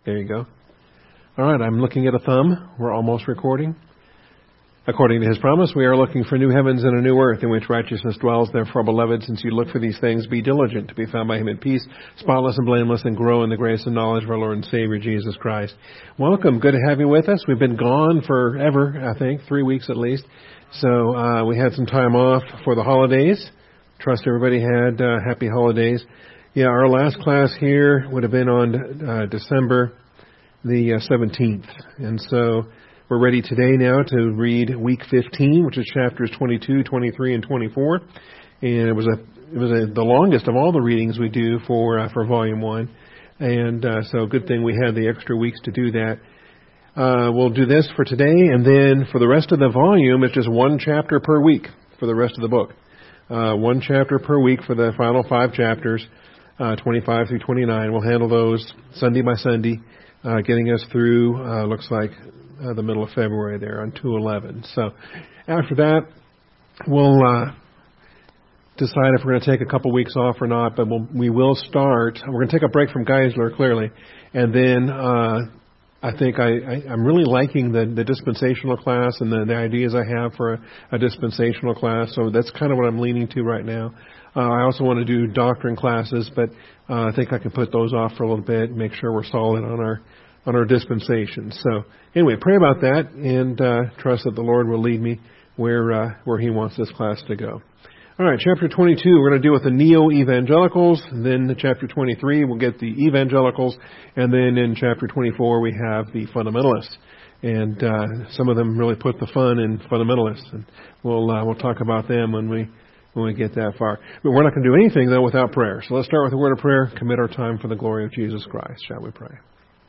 There you go. All right, I'm looking at a thumb. We're almost recording. According to his promise, we are looking for new heavens and a new earth in which righteousness dwells. Therefore, beloved, since you look for these things, be diligent to be found by him in peace, spotless and blameless, and grow in the grace and knowledge of our Lord and Savior, Jesus Christ. Welcome. Good to have you with us. We've been gone forever, I think, 3 weeks at least. So we had some time off for the holidays. Trust everybody had happy holidays. Yeah, our last class here would have been on December the 17th. And so we're ready today now to read week 15, which is chapters 22, 23, and 24. And it was the longest of all the readings we do for volume 1. And so good thing we had the extra weeks to do that. We'll do this for today, and then for the rest of the volume, it's just one chapter per week for the rest of the book. One chapter per week for the final 5 chapters, 25 through 29. We'll handle those Sunday by Sunday, getting us through, looks like, the middle of February there on 2:11. So after that, we'll decide if we're going to take a couple weeks off or not, but we will start. We're going to take a break from Geisler, clearly, and then I think I'm really liking the dispensational class and the ideas I have for a dispensational class, so that's kind of what I'm leaning to right now. I also want to do doctrine classes, but I think I can put those off for a little bit and make sure we're solid on our dispensation. So anyway, pray about that and trust that the Lord will lead me where He wants this class to go. All right, chapter 22, we're going to deal with the neo-evangelicals. Then chapter 23, we'll get the evangelicals. And then in chapter 24, we have the fundamentalists. And some of them really put the fun in fundamentalists. And we'll talk about them when we get that far. But we're not going to do anything, though, without prayer. So let's start with a word of prayer, commit our time for the glory of Jesus Christ. Shall we pray?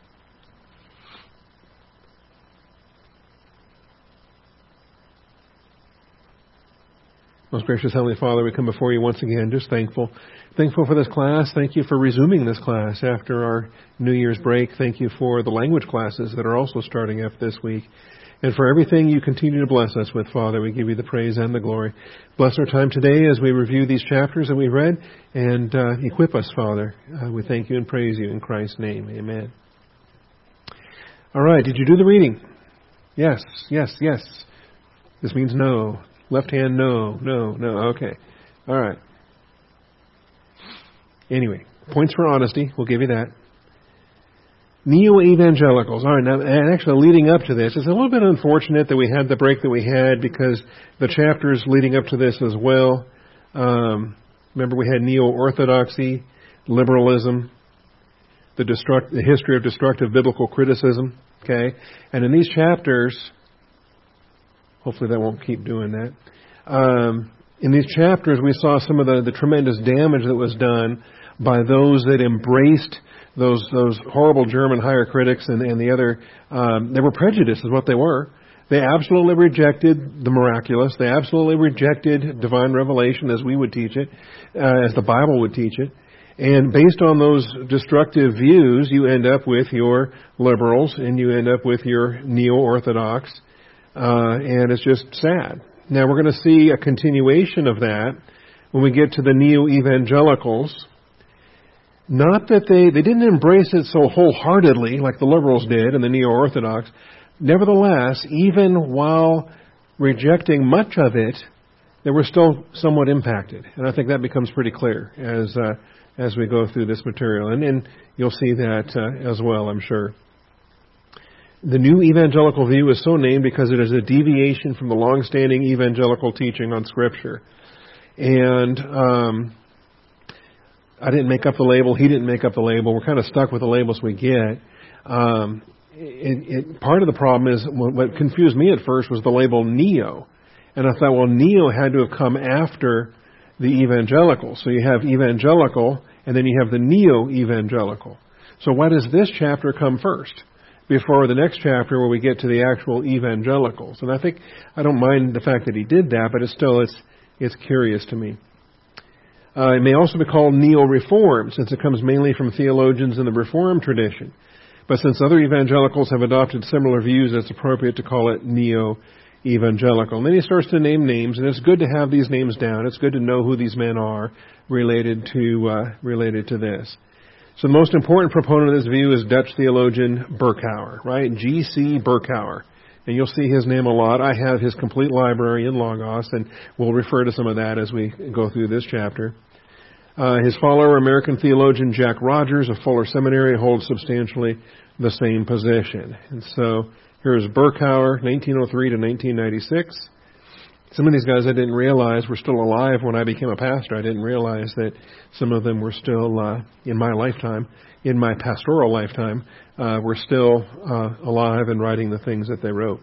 Most gracious Heavenly Father, we come before you once again, just thankful. Thankful for this class. Thank you for resuming this class after our New Year's break. Thank you for the language classes that are also starting up this week. And for everything you continue to bless us with, Father, we give you the praise and the glory. Bless our time today as we review these chapters that we read, and equip us, Father. We thank you and praise you in Christ's name. Amen. All right, did you do the reading? Yes, yes, yes. This means no. Left hand, no. Okay. All right. Anyway, points for honesty. We'll give you that. Neo-evangelicals. All right, now, and actually leading up to this, it's a little bit unfortunate that we had the break that we had because the chapters leading up to this as well. Remember we had neo-orthodoxy, liberalism, the history of destructive biblical criticism. Okay? And in these chapters, hopefully that won't keep doing that. In these chapters, we saw some of the tremendous damage that was done by those that embraced those horrible German higher critics and the other. They were prejudiced is what they were. They absolutely rejected the miraculous. They absolutely rejected divine revelation as we would teach it, as the Bible would teach it. And based on those destructive views, you end up with your liberals and you end up with your neo-orthodox. And it's just sad. Now we're going to see a continuation of that when we get to the neo-evangelicals. Not that they didn't embrace it so wholeheartedly like the liberals did and the neo-orthodox. Nevertheless, even while rejecting much of it, they were still somewhat impacted. And I think that becomes pretty clear as we go through this material. And you'll see that as well, I'm sure. The new evangelical view is so named because it is a deviation from the long-standing evangelical teaching on Scripture. And I didn't make up the label. He didn't make up the label. We're kind of stuck with the labels we get. Part of the problem is what confused me at first was the label neo. And I thought, well, neo had to have come after the evangelical. So you have evangelical, and then you have the neo-evangelical. So why does this chapter come first before the next chapter where we get to the actual evangelicals? And I don't mind the fact that he did that, but it's curious to me. It may also be called neo-reform, since it comes mainly from theologians in the Reformed tradition. But since other evangelicals have adopted similar views, it's appropriate to call it neo-evangelical. And then he starts to name names, and it's good to have these names down. It's good to know who these men are related to this. So the most important proponent of this view is Dutch theologian Berkouwer, right? G.C. Berkouwer. And you'll see his name a lot. I have his complete library in Logos, and we'll refer to some of that as we go through this chapter. His follower, American theologian Jack Rogers of Fuller Seminary, holds substantially the same position. And so here's Berkouwer, 1903 to 1996. Some of these guys I didn't realize were still alive when I became a pastor. I didn't realize that some of them were still, in my lifetime, in my pastoral lifetime, were still alive and writing the things that they wrote.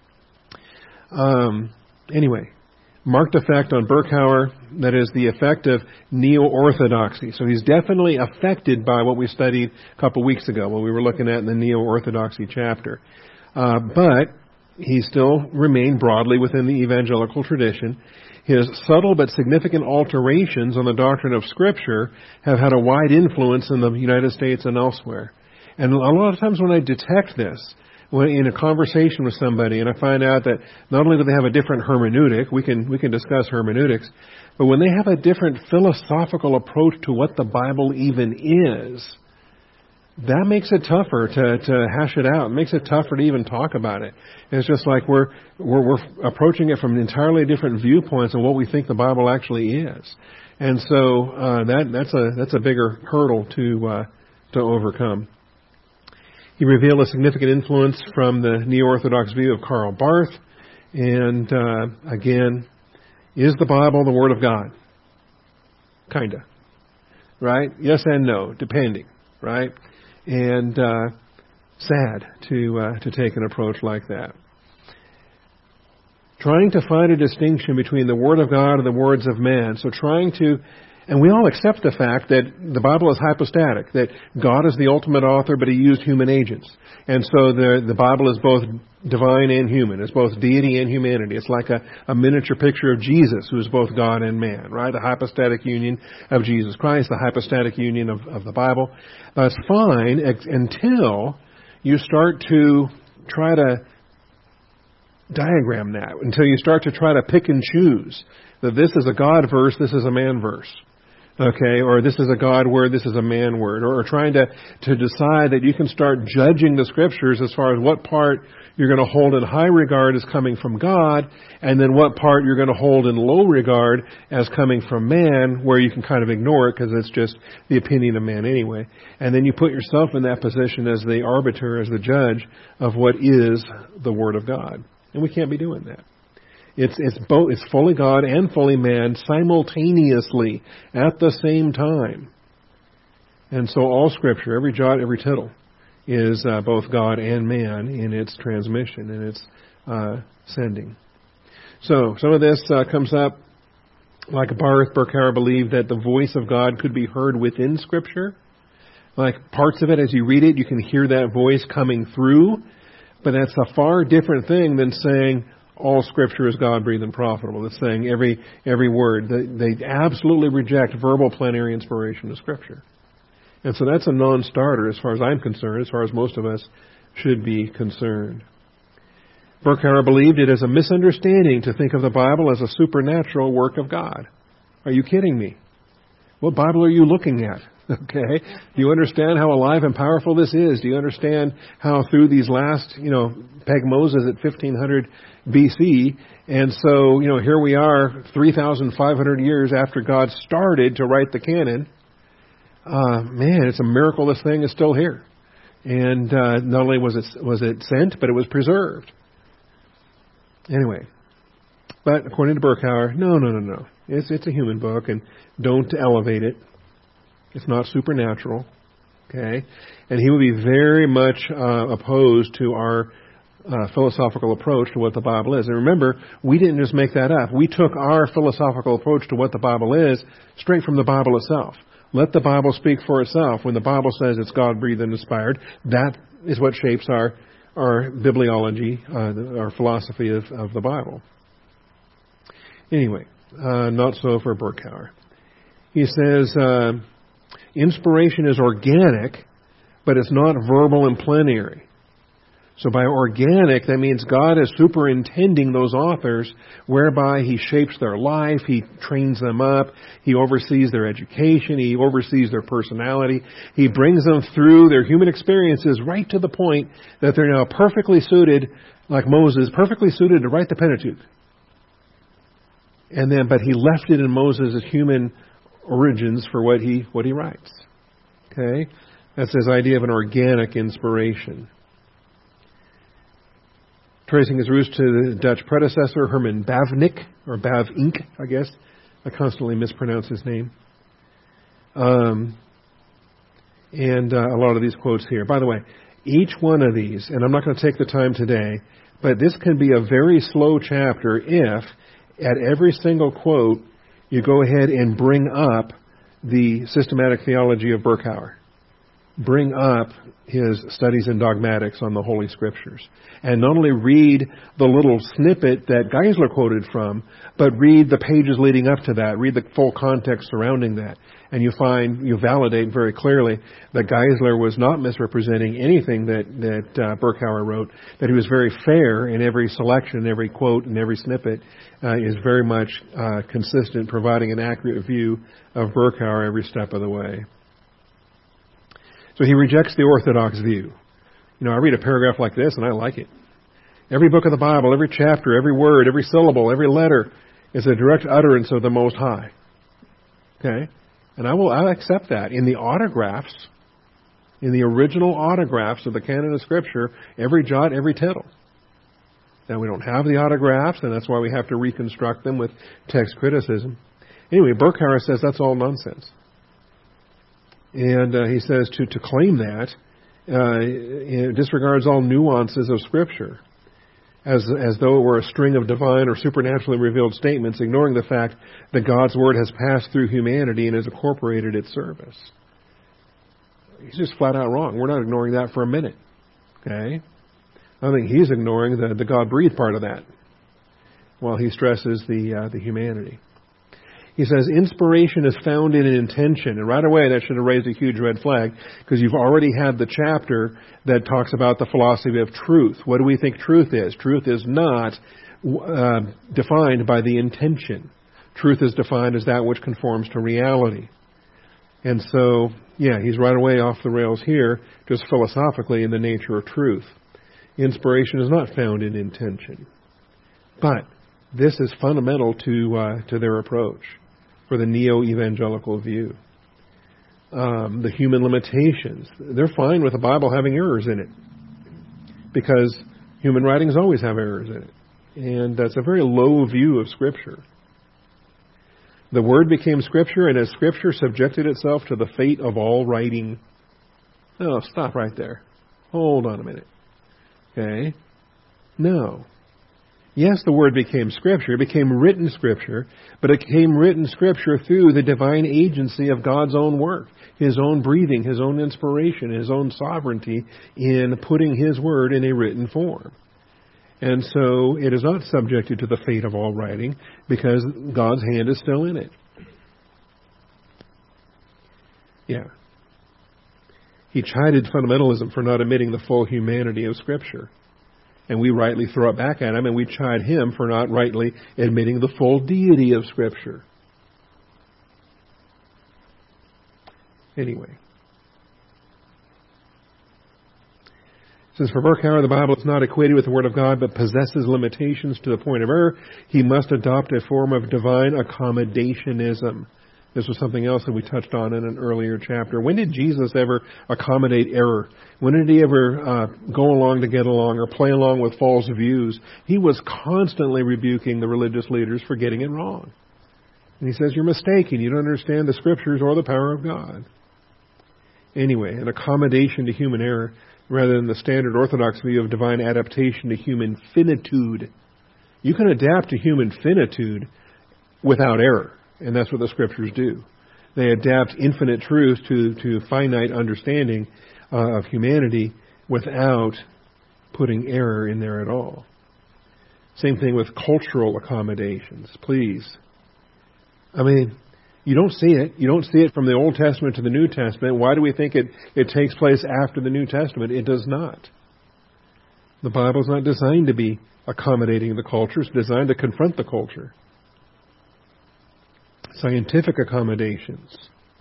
Anyway, marked effect on Berkouwer, that is the effect of neo-orthodoxy. So he's definitely affected by what we studied a couple weeks ago, what we were looking at in the neo-orthodoxy chapter. But he still remained broadly within the evangelical tradition. His subtle but significant alterations on the doctrine of Scripture have had a wide influence in the United States and elsewhere. And a lot of times when I detect this, when in a conversation with somebody, and I find out that not only do they have a different hermeneutic, we can discuss hermeneutics, but when they have a different philosophical approach to what the Bible even is, that makes it tougher to hash it out. It makes it tougher to even talk about it. And it's just like we're approaching it from entirely different viewpoints of what we think the Bible actually is. And so that's a bigger hurdle to overcome. He revealed a significant influence from the neo-Orthodox view of Karl Barth. And again, is the Bible the Word of God? Kinda. Right? Yes and no, depending. Right? And sad to take an approach like that. Trying to find a distinction between the Word of God and the words of man. So and we all accept the fact that the Bible is hypostatic, that God is the ultimate author, but He used human agents. And so the Bible is both divine and human. It's both deity and humanity. It's like a miniature picture of Jesus, who is both God and man, right? The hypostatic union of Jesus Christ, the hypostatic union of the Bible. That's fine until you start to try to diagram that, until you start to try to pick and choose that this is a God verse, this is a man verse. Okay, or this is a God word, this is a man word, or trying to decide that you can start judging the Scriptures as far as what part you're going to hold in high regard as coming from God, and then what part you're going to hold in low regard as coming from man, where you can kind of ignore it because it's just the opinion of man anyway. And then you put yourself in that position as the arbiter, as the judge of what is the Word of God. And we can't be doing that. It's fully God and fully man simultaneously at the same time. And so all Scripture, every jot, every tittle, is both God and man in its transmission, in its sending. So some of this comes up like Barth. Berkouwer believed that the voice of God could be heard within Scripture. Like parts of it, as you read it, you can hear that voice coming through. But that's a far different thing than saying all Scripture is God-breathed and profitable. It's saying every word. They absolutely reject verbal plenary inspiration of Scripture. And so that's a non-starter as far as I'm concerned, as far as most of us should be concerned. Berkouwer believed it is a misunderstanding to think of the Bible as a supernatural work of God. Are you kidding me? What Bible are you looking at? Okay. Do you understand how alive and powerful this is? Do you understand how through these last, peg Moses at 1500 BC, and so, here we are 3,500 years after God started to write the canon. Man, it's a miracle this thing is still here. And not only was it sent, but it was preserved. Anyway, but according to Berkouwer, no. It's a human book, and don't elevate it. It's not supernatural, okay? And he would be very much opposed to our philosophical approach to what the Bible is. And remember, we didn't just make that up. We took our philosophical approach to what the Bible is straight from the Bible itself. Let the Bible speak for itself. When the Bible says it's God-breathed and inspired, that is what shapes our bibliology, our philosophy of the Bible. Anyway, not so for Berkouwer. He says, inspiration is organic, but it's not verbal and plenary. So by organic, that means God is superintending those authors, whereby He shapes their life, He trains them up, He oversees their education, He oversees their personality, He brings them through their human experiences right to the point that they're now perfectly suited, like Moses, perfectly suited to write the Pentateuch. But He left it in Moses' human origins for what he writes. Okay? That's his idea of an organic inspiration. Tracing his roots to the Dutch predecessor, Herman Bavinck, or Bavinck, I guess. I constantly mispronounce his name. And a lot of these quotes here. By the way, each one of these, and I'm not going to take the time today, but this can be a very slow chapter if, at every single quote, you go ahead and bring up the systematic theology of Berkouwer. Bring up his studies in dogmatics on the Holy Scriptures. And not only read the little snippet that Geisler quoted from, but read the pages leading up to that. Read the full context surrounding that. And you validate very clearly that Geisler was not misrepresenting anything that Berkouwer wrote, that he was very fair in every selection, every quote, and every snippet is very much consistent, providing an accurate view of Berkouwer every step of the way. So he rejects the orthodox view. I read a paragraph like this and I like it. Every book of the Bible, every chapter, every word, every syllable, every letter is a direct utterance of the Most High. Okay? And I'll accept that. In the autographs, in the original autographs of the canon of Scripture, every jot, every tittle. Now, we don't have the autographs, and that's why we have to reconstruct them with text criticism. Anyway, Berkouwer says that's all nonsense. And he says to claim that it disregards all nuances of Scripture, as though it were a string of divine or supernaturally revealed statements, ignoring the fact that God's Word has passed through humanity and has incorporated its service. He's just flat out wrong. We're not ignoring that for a minute. Okay? I think he's ignoring the God-breathed part of that, while he stresses the humanity. He says, inspiration is found in an intention. And right away, that should have raised a huge red flag, because you've already had the chapter that talks about the philosophy of truth. What do we think truth is? Truth is not defined by the intention. Truth is defined as that which conforms to reality. And so, he's right away off the rails here, just philosophically in the nature of truth. Inspiration is not found in intention. But this is fundamental to their approach for the neo-evangelical view. The human limitations. They're fine with the Bible having errors in it, because human writings always have errors in it. And that's a very low view of Scripture. The Word became Scripture, and as Scripture subjected itself to the fate of all writing. Oh, stop right there. Hold on a minute. Okay? No. Yes, the Word became Scripture. It became written Scripture, but it became written Scripture through the divine agency of God's own work, His own breathing, His own inspiration, His own sovereignty in putting His Word in a written form. And so it is not subjected to the fate of all writing, because God's hand is still in it. He chided fundamentalism for not admitting the full humanity of Scripture. And we rightly throw it back at him, and we chide him for not rightly admitting the full deity of Scripture. Anyway. Since for Berkouwer the Bible is not equated with the Word of God, but possesses limitations to the point of error, he must adopt a form of divine accommodationism. This was something else that we touched on in an earlier chapter. When did Jesus ever accommodate error? When did he ever go along to get along or play along with false views? He was constantly rebuking the religious leaders for getting it wrong. And he says, you're mistaken. You don't understand the Scriptures or the power of God. Anyway, an accommodation to human error rather than the standard orthodox view of divine adaptation to human finitude. You can adapt to human finitude without error. And that's what the Scriptures do. They adapt infinite truth to finite understanding of humanity without putting error in there at all. Same thing with cultural accommodations. Please. I mean, you don't see it. You don't see it from the Old Testament to the New Testament. Why do we think it takes place after the New Testament? It does not. The Bible's not designed to be accommodating the culture. It's designed to confront the culture. Scientific accommodations.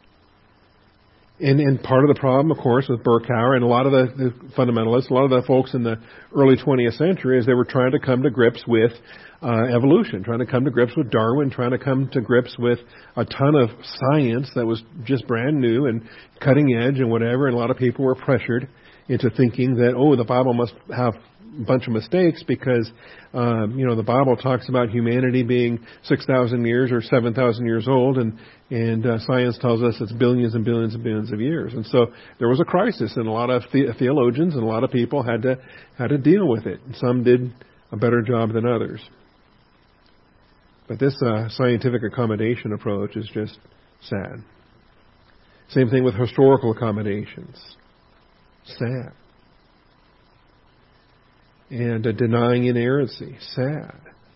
And part of the problem, of course, with Berkouwer and a lot of the fundamentalists, a lot of the folks in the early 20th century, is they were trying to come to grips with evolution, trying to come to grips with Darwin, trying to come to grips with a ton of science that was just brand new and cutting edge and whatever. And a lot of people were pressured into thinking that, the Bible must have a bunch of mistakes because, the Bible talks about humanity being 6,000 years or 7,000 years old, and science tells us it's billions and billions and billions of years. And so there was a crisis, and a lot of theologians and a lot of people had to deal with it. And some did a better job than others. But this scientific accommodation approach is just sad. Same thing with historical accommodations. Sad. And denying inerrancy. Sad.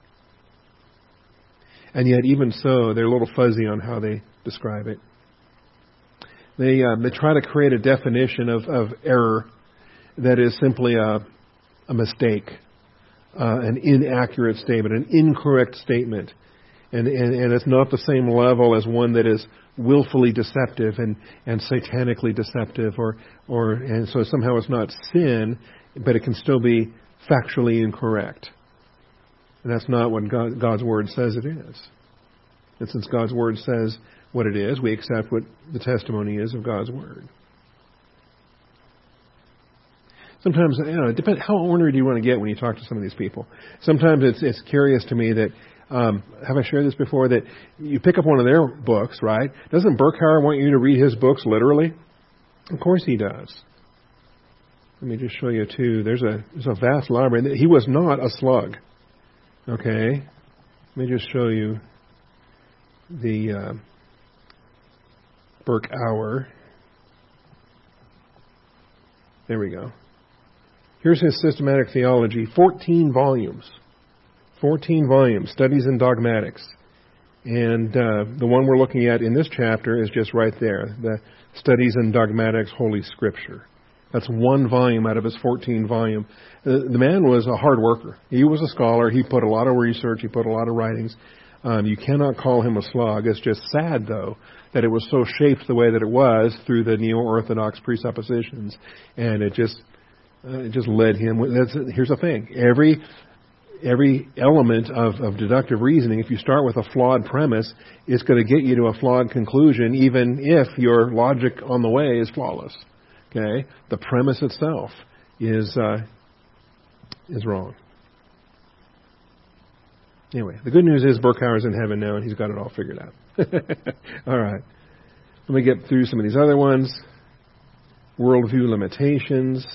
And yet, even so, they're a little fuzzy on how they describe it. They try to create a definition of error that is simply a mistake, an inaccurate statement, an incorrect statement. And it's not the same level as one that is willfully deceptive and satanically deceptive, and so somehow it's not sin, but it can still be factually incorrect. And that's not what God's Word says it is. And since God's Word says what it is, we accept what the testimony is of God's Word. Sometimes, it depends. How ornery do you want to get when you talk to some of these people? Sometimes it's curious to me that, have I shared this before, that you pick up one of their books, right? Doesn't Berkouwer want you to read his books literally? Of course he does. Let me just show you too. There's a vast library. He was not a slug. Okay? Let me just show you the Berkouwer. There we go. Here's his systematic theology, 14 volumes. 14 volumes, Studies in Dogmatics. And the one we're looking at in this chapter is just right there, the Studies in Dogmatics, Holy Scripture. That's one volume out of his 14 volume. The man was a hard worker. He was a scholar. He put a lot of research. He put a lot of writings. You cannot call him a slog. It's just sad, though, that it was so shaped the way that it was through the neo-orthodox presuppositions. And it just led him. Here's the thing. Every element of deductive reasoning, if you start with a flawed premise, it's going to get you to a flawed conclusion, even if your logic on the way is flawless. Okay? The premise itself is wrong. Anyway, the good news is Berkouwer's in heaven now, and he's got it all figured out. All right. Let me get through some of these other ones. Worldview limitations.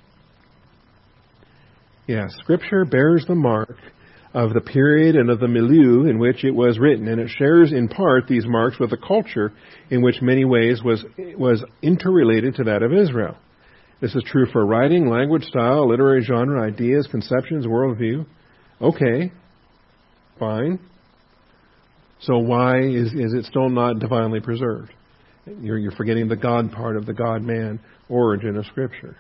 Yeah, Scripture bears the mark of the period and of the milieu in which it was written, and it shares in part these marks with the culture in which many ways was interrelated to that of Israel. This is true for writing, language, style, literary genre, ideas, conceptions, worldview. Okay, fine. So why is it still not divinely preserved? You're forgetting the God part of the God-man origin of Scripture.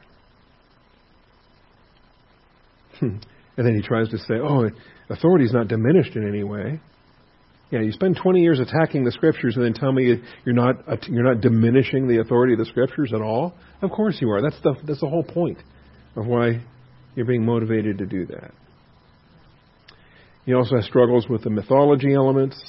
And then he tries to say, authority is not diminished in any way. Yeah, you spend 20 years attacking the Scriptures and then tell me you're not diminishing the authority of the Scriptures at all? Of course you are. That's the whole point of why you're being motivated to do that. He also has struggles with the mythology elements.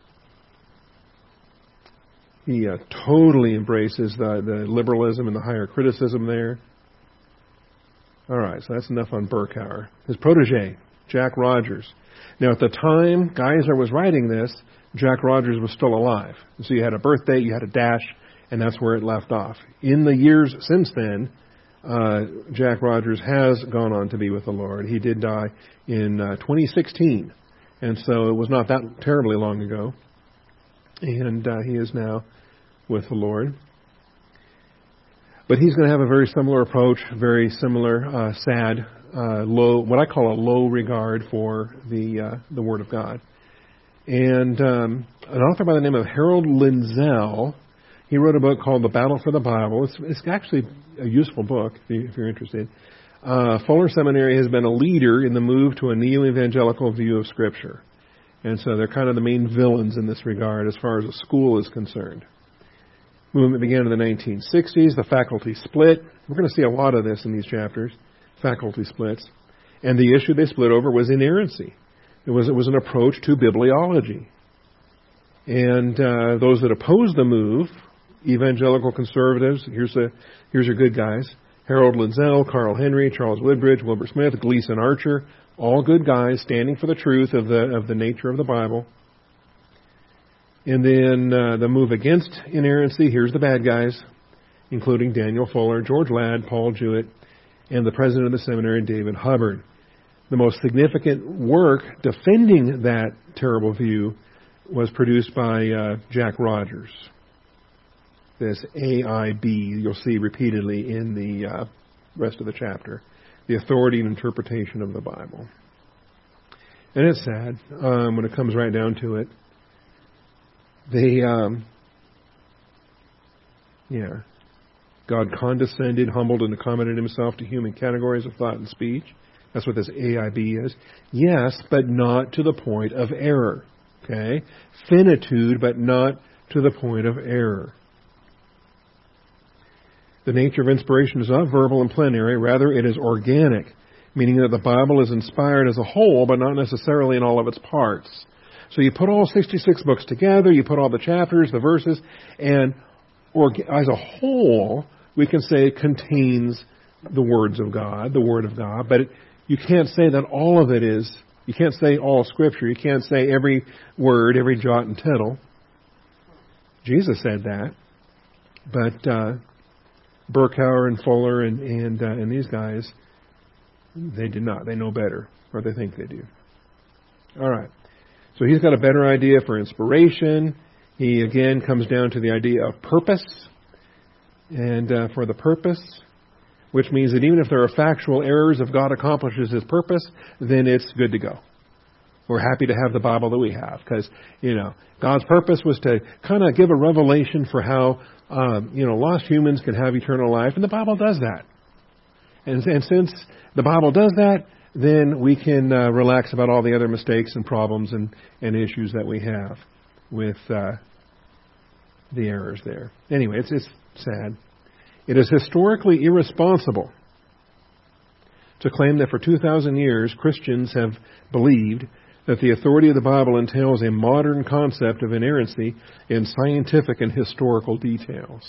He totally embraces the liberalism and the higher criticism there. All right, so that's enough on Berkouwer. His protege, Jack Rogers. Now, at the time Geisler was writing this, Jack Rogers was still alive. So you had a birth date, you had a dash, and that's where it left off. In the years since then, Jack Rogers has gone on to be with the Lord. He did die in 2016, and so it was not that terribly long ago. And he is now with the Lord. But he's going to have a very similar approach, very similar, sad, low, what I call a low regard for the Word of God. And an author by the name of Harold Lindsell, he wrote a book called The Battle for the Bible. It's actually a useful book if you're interested. Fuller Seminary has been a leader in the move to a neo-evangelical view of Scripture. And so they're kind of the main villains in this regard as far as a school is concerned. Movement began in the 1960s. The faculty split. We're going to see a lot of this in these chapters, faculty splits. And the issue they split over was inerrancy. It was an approach to bibliology. And those that opposed the move, evangelical conservatives, here's your good guys, Harold Lindsell, Carl Henry, Charles Woodbridge, Wilbur Smith, Gleason Archer, all good guys standing for the truth of the nature of the Bible. And then the move against inerrancy, here's the bad guys, including Daniel Fuller, George Ladd, Paul Jewett, and the president of the seminary, David Hubbard. The most significant work defending that terrible view was produced by Jack Rogers. This AIB, you'll see repeatedly in the rest of the chapter, the authority and interpretation of the Bible. And it's sad when it comes right down to it. God condescended, humbled, and accommodated himself to human categories of thought and speech. That's what this AIB is. Yes, but not to the point of error. Okay? Finitude, but not to the point of error. The nature of inspiration is not verbal and plenary. Rather, it is organic, meaning that the Bible is inspired as a whole, but not necessarily in all of its parts. So you put all 66 books together, you put all the chapters, the verses, and as a whole, we can say it contains the words of God, the Word of God, but you can't say that all of it is. You can't say all Scripture. You can't say every word, every jot and tittle. Jesus said that. But Berkouwer and Fuller and these guys, they did not. They know better, or they think they do. All right. So he's got a better idea for inspiration. He, again, comes down to the idea of purpose. And for the purpose, which means that even if there are factual errors, if God accomplishes His purpose, then it's good to go. We're happy to have the Bible that we have because, God's purpose was to kind of give a revelation for how, lost humans can have eternal life, and the Bible does that. And since the Bible does that, then we can relax about all the other mistakes and problems and issues that we have with the errors there. Anyway, it's sad. It is historically irresponsible to claim that for 2,000 years Christians have believed that the authority of the Bible entails a modern concept of inerrancy in scientific and historical details.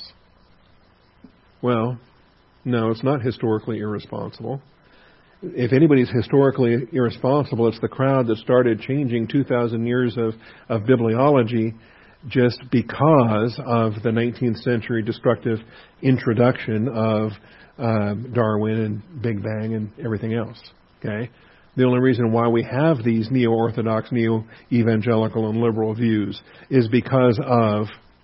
Well, no, it's not historically irresponsible. If anybody's historically irresponsible, it's the crowd that started changing 2,000 years of bibliology just because of the 19th century destructive introduction of Darwin and Big Bang and everything else. Okay? The only reason why we have these neo-orthodox, neo-evangelical, and liberal views is because of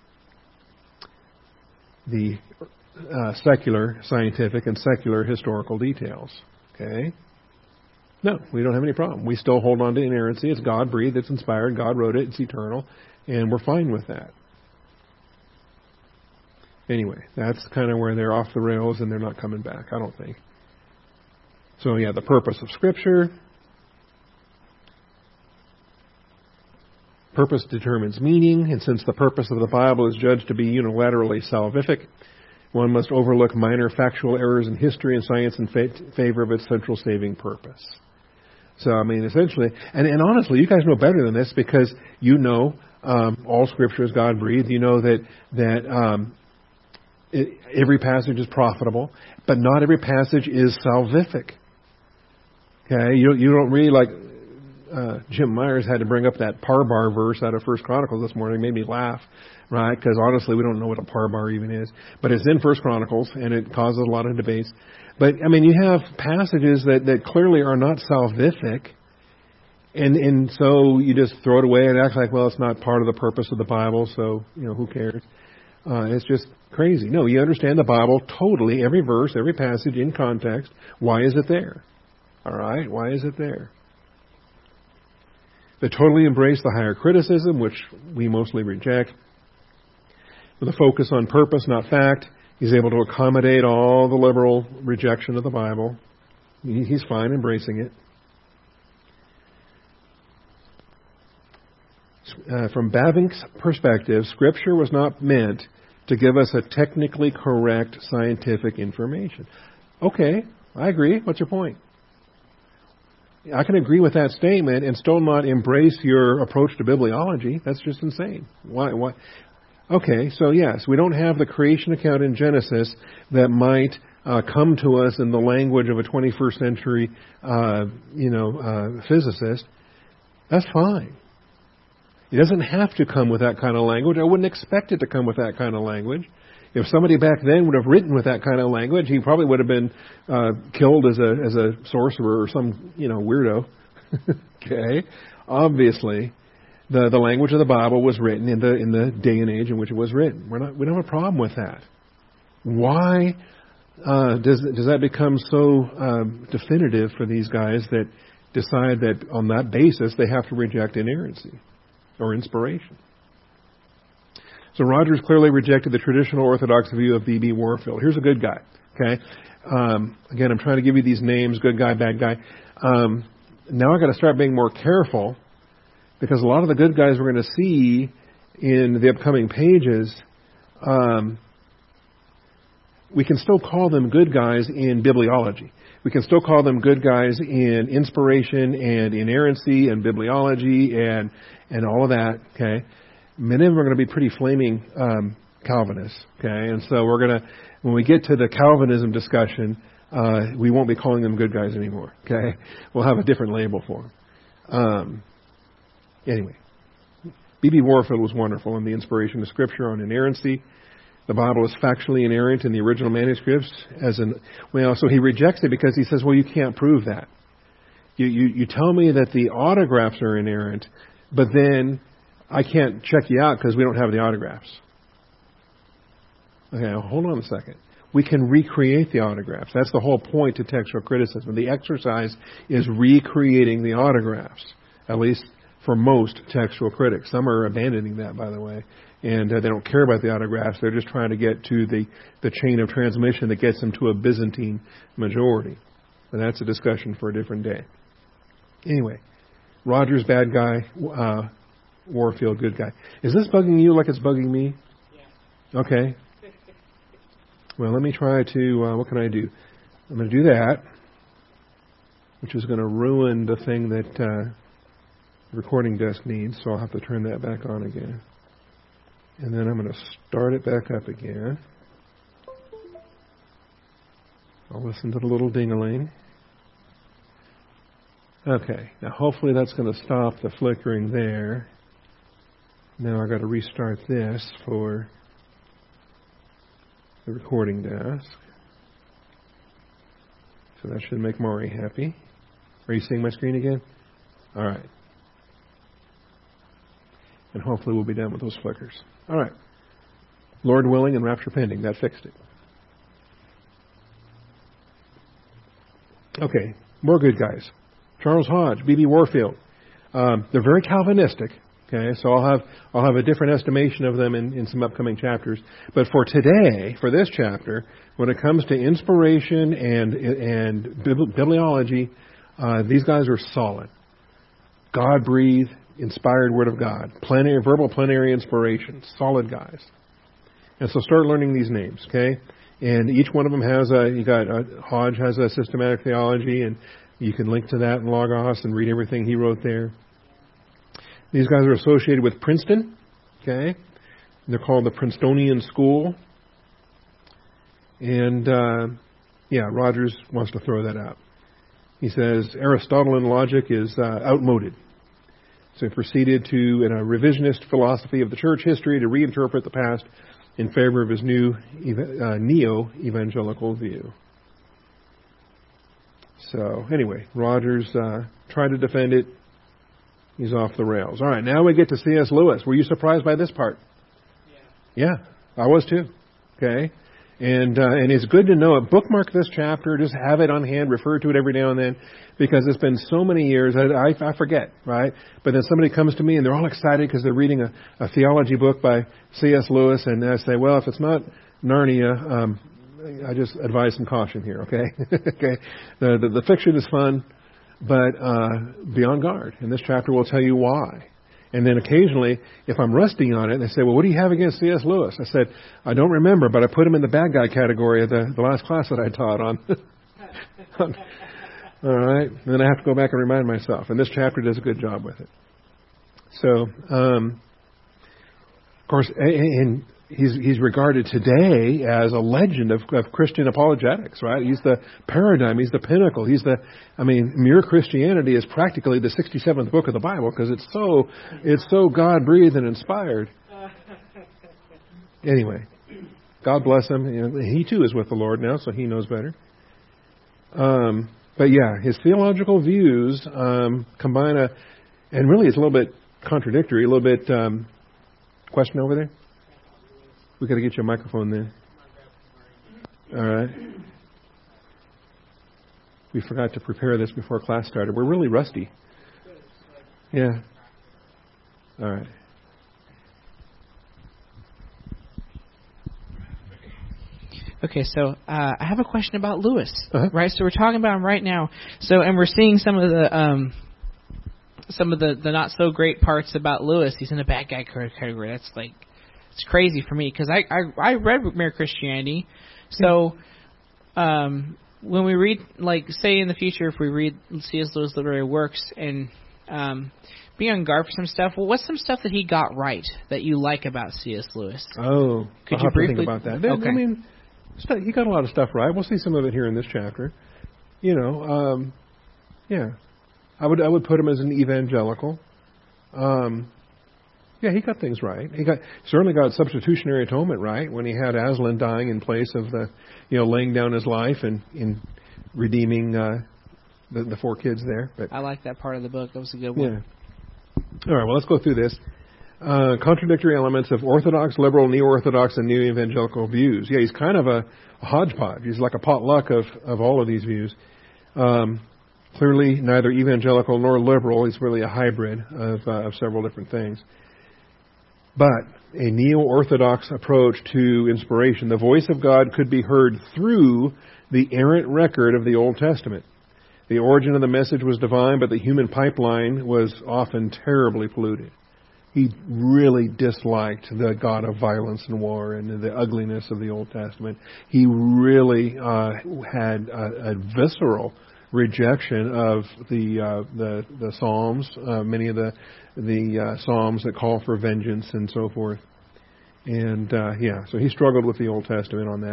the secular scientific and secular historical details. Okay? No, we don't have any problem. We still hold on to inerrancy. It's God-breathed, it's inspired, God wrote it, it's eternal, and we're fine with that. Anyway, that's kind of where they're off the rails and they're not coming back, I don't think. So, the purpose of Scripture. Purpose determines meaning, and since the purpose of the Bible is judged to be unilaterally salvific, one must overlook minor factual errors in history and science in favor of its central saving purpose. So, essentially, and honestly, you guys know better than this because all Scripture is God-breathed. You know that every passage is profitable, but not every passage is salvific. Okay, you don't read like Jim Myers had to bring up that parbar verse out of 1 Chronicles this morning. It made me laugh, right? Because honestly, we don't know what a parbar even is. But it's in 1 Chronicles, and it causes a lot of debates. But, you have passages that clearly are not salvific, and so you just throw it away and act like, well, it's not part of the purpose of the Bible, so, who cares? It's just crazy. No, you understand the Bible totally, every verse, every passage in context. Why is it there? All right? Why is it there? They totally embrace the higher criticism, which we mostly reject. With a focus on purpose, not fact, he's able to accommodate all the liberal rejection of the Bible. He's fine embracing it. From Bavinck's perspective, Scripture was not meant to give us a technically correct scientific information. Okay, I agree. What's your point? I can agree with that statement and still not embrace your approach to bibliology. That's just insane. Why? Okay, so yes, we don't have the creation account in Genesis that might come to us in the language of a 21st century, physicist. That's fine. It doesn't have to come with that kind of language. I wouldn't expect it to come with that kind of language. If somebody back then would have written with that kind of language, he probably would have been killed as a sorcerer or some weirdo. Okay, obviously, the language of the Bible was written in the day and age in which it was written. We don't have a problem with that. Why does that become so definitive for these guys that decide that on that basis they have to reject inerrancy or inspiration? So Rogers clearly rejected the traditional Orthodox view of B.B. Warfield. Here's a good guy. Okay, again, I'm trying to give you these names: good guy, bad guy. Now I got to start being more careful because a lot of the good guys we're going to see in the upcoming pages, we can still call them good guys in bibliology. We can still call them good guys in inspiration and inerrancy and bibliology and all of that. Okay. Many of them are going to be pretty flaming Calvinists, okay? And so we're going to, when we get to the Calvinism discussion, we won't be calling them good guys anymore, okay? We'll have a different label for them. Anyway, B.B. Warfield was wonderful in the inspiration of Scripture on inerrancy. The Bible is factually inerrant in the original manuscripts. So he rejects it because he says, well, you can't prove that. You tell me that the autographs are inerrant, but then I can't check you out because we don't have the autographs. Okay, hold on a second. We can recreate the autographs. That's the whole point to textual criticism. The exercise is recreating the autographs, at least for most textual critics. Some are abandoning that, by the way, and they don't care about the autographs. They're just trying to get to the chain of transmission that gets them to a Byzantine majority. And that's a discussion for a different day. Anyway, Rogers, bad guy. Warfield, good guy. Is this bugging you like it's bugging me? Yeah. Okay. Well, let me try to, what can I do? I'm going to do that, which is going to ruin the thing that the recording desk needs, so I'll have to turn that back on again. And then I'm going to start it back up again. I'll listen to the little ding-a-ling. Okay. Now, hopefully that's going to stop the flickering there. Now I've got to restart this for the recording desk. So that should make Maury happy. Are you seeing my screen again? All right. And hopefully we'll be done with those flickers. All right. Lord willing and rapture pending. That fixed it. Okay. More good guys. Charles Hodge, B.B. Warfield. They're very Calvinistic. Okay, so I'll have a different estimation of them in some upcoming chapters. But for today, for this chapter, when it comes to inspiration and bibliology, these guys are solid. God-breathed, inspired Word of God. Verbal plenary inspiration. Solid guys. And so start learning these names, okay? And each one of them has Hodge has a systematic theology, and you can link to that in Logos and read everything he wrote there. These guys are associated with Princeton, okay? They're called the Princetonian School. And, Rogers wants to throw that out. He says Aristotelian logic is outmoded. So he proceeded to, in a revisionist philosophy of the church history, to reinterpret the past in favor of his new neo-evangelical view. So, anyway, Rogers tried to defend it. He's off the rails. All right, now we get to C.S. Lewis. Were you surprised by this part? Yeah, I was too. Okay, and it's good to know it. Bookmark this chapter. Just have it on hand. Refer to it every now and then, because it's been so many years. I forget, right? But then somebody comes to me and they're all excited because they're reading a theology book by C.S. Lewis, and I say, well, if it's not Narnia, I just advise some caution here, okay? Okay. The fiction is fun, but be on guard. And this chapter will tell you why. And then occasionally, if I'm rusty on it, they say, well, what do you have against C.S. Lewis? I said, I don't remember, but I put him in the bad guy category of the last class that I taught on. All right. And then I have to go back and remind myself. And this chapter does a good job with it. So, of course, and he's regarded today as a legend of Christian apologetics, right? He's the paradigm. He's the pinnacle. Mere Christianity is practically the 67th book of the Bible because it's so God-breathed and inspired. Anyway, God bless him. He too is with the Lord now, so he knows better. But yeah, his theological views combine and really it's a little bit contradictory, a little bit. Question over there? We got to get you a microphone then. All right. We forgot to prepare this before class started. We're really rusty. Yeah. All right. Okay, so I have a question about Lewis, right? So we're talking about him right now. So, and we're seeing some of the not so great parts about Lewis. He's in a bad guy category. That's like, it's crazy for me because I read Mere Christianity. So when we read, like, say in the future, if we read C.S. Lewis' literary works and be on guard for some stuff, well, what's some stuff that he got right that you like about C.S. Lewis? Oh, could you briefly think about that? Okay. I mean, he got a lot of stuff right. We'll see some of it here in this chapter. Yeah. I would put him as an evangelical. Yeah, he got things right. He certainly got substitutionary atonement right when he had Aslan dying in place of laying down his life and in redeeming the four kids there. But I like that part of the book. That was a good one. Yeah. All right. Well, let's go through this. Contradictory elements of Orthodox, liberal, neo-Orthodox, and neo-evangelical views. Yeah, he's kind of a hodgepodge. He's like a potluck of all of these views. Clearly, neither evangelical nor liberal. He's really a hybrid of several different things. But a neo-Orthodox approach to inspiration, the voice of God could be heard through the errant record of the Old Testament. The origin of the message was divine, but the human pipeline was often terribly polluted. He really disliked the God of violence and war and the ugliness of the Old Testament. He really had a visceral rejection of the Psalms, many of the Psalms that call for vengeance and so forth. And so he struggled with the Old Testament on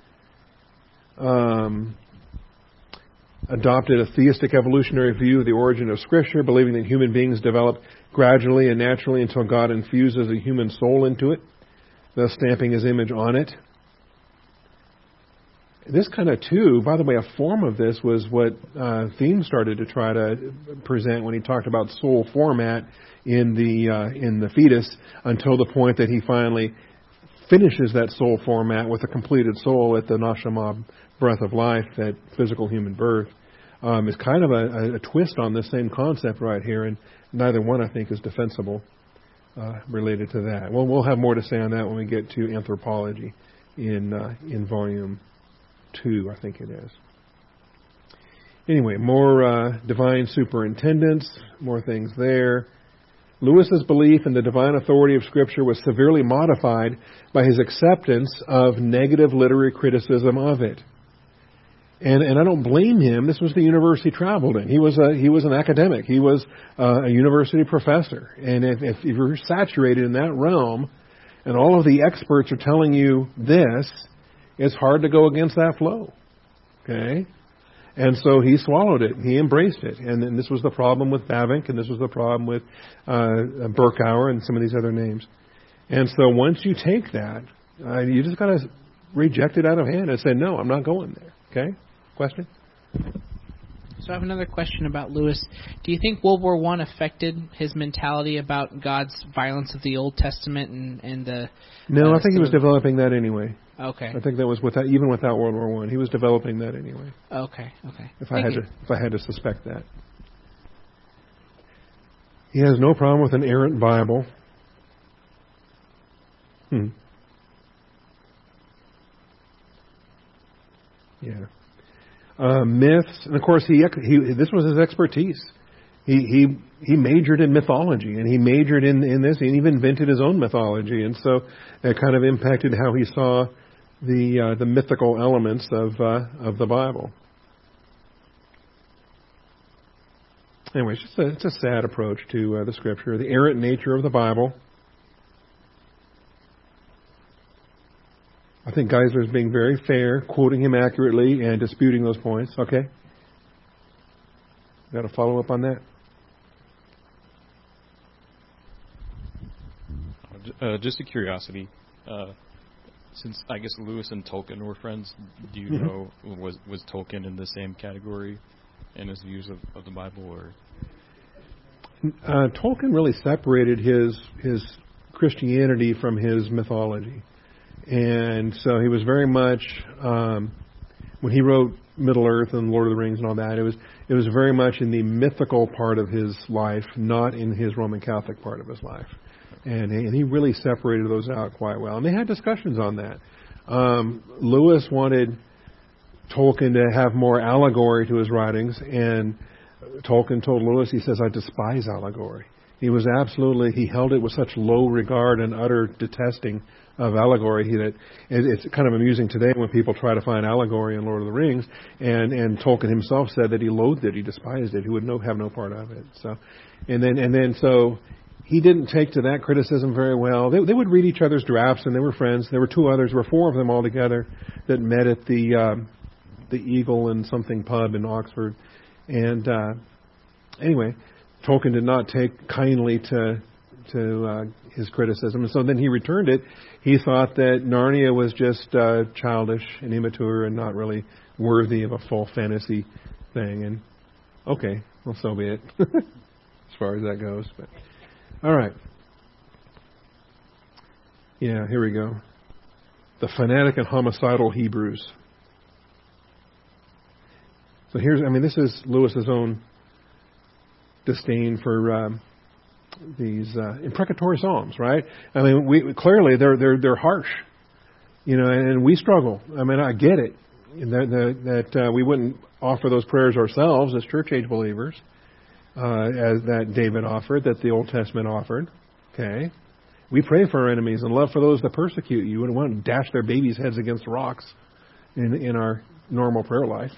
that. Adopted a theistic evolutionary view of the origin of Scripture, believing that human beings develop gradually and naturally until God infuses a human soul into it, thus stamping His image on it. This kind of too, by the way, a form of this was what Thiem started to try to present when he talked about soul format in the fetus, until the point that he finally finishes that soul format with a completed soul at the Neshama, breath of life, that physical human birth. Is kind of a twist on this same concept right here, and neither one, I think, is defensible related to that. Well, we'll have more to say on that when we get to anthropology in volume 2, I think it is. Anyway, more divine superintendence, more things there. Lewis's belief in the divine authority of Scripture was severely modified by his acceptance of negative literary criticism of it. And I don't blame him. This was the university he traveled in. He was an academic. He was a university professor. And if you're saturated in that realm, and all of the experts are telling you this, it's hard to go against that flow. Okay? And so he swallowed it. He embraced it. And this was the problem with Bavinck, and this was the problem with Berkouwer and some of these other names. And so once you take that, you just got to reject it out of hand and say, no, I'm not going there. Okay? Question? So I have another question about Lewis. Do you think World War I affected his mentality about God's violence of the Old Testament and the... No, I think he was developing that anyway. Okay. I think that was even without World War I, he was developing that anyway. Okay. If I had to suspect that. He has no problem with an errant Bible. Yeah. Myths, and of course, he this was his expertise. He majored in mythology, and he majored in this, and he even invented his own mythology, and so it kind of impacted how he saw the mythical elements of the Bible. Anyway, it's a sad approach to the Scripture, the errant nature of the Bible. I think Geisler is being very fair, quoting him accurately and disputing those points. Okay? Got a follow-up on that? Just a curiosity. Since I guess Lewis and Tolkien were friends, do you know, was Tolkien in the same category in his views of the Bible? Or Tolkien really separated his Christianity from his mythology. And so he was very much, when he wrote Middle-earth and Lord of the Rings and all that, it was very much in the mythical part of his life, not in his Roman Catholic part of his life. And he really separated those out quite well. And they had discussions on that. Lewis wanted Tolkien to have more allegory to his writings, and Tolkien told Lewis, he says, I despise allegory. He held it with such low regard and utter detesting of allegory that it's kind of amusing today when people try to find allegory in Lord of the Rings, and Tolkien himself said that he loathed it, he despised it, he would have no part of it. So he didn't take to that criticism very well. They would read each other's drafts, and they were friends. There were four of them all together that met at the Eagle and something pub in Oxford. And anyway, Tolkien did not take kindly to his criticism, and so then he returned it. He thought that Narnia was just childish and immature and not really worthy of a full fantasy thing. And okay, well, so be it, as far as that goes. But all right, yeah, here we go. The fanatic and homicidal Hebrews. So this is Lewis's own disdain for these imprecatory psalms, right? I mean, clearly they're harsh, and we struggle. I mean, I get it that we wouldn't offer those prayers ourselves as church age believers, as that David offered, that the Old Testament offered. Okay, we pray for our enemies and love for those that persecute you, and want to dash their babies' heads against rocks in our normal prayer life.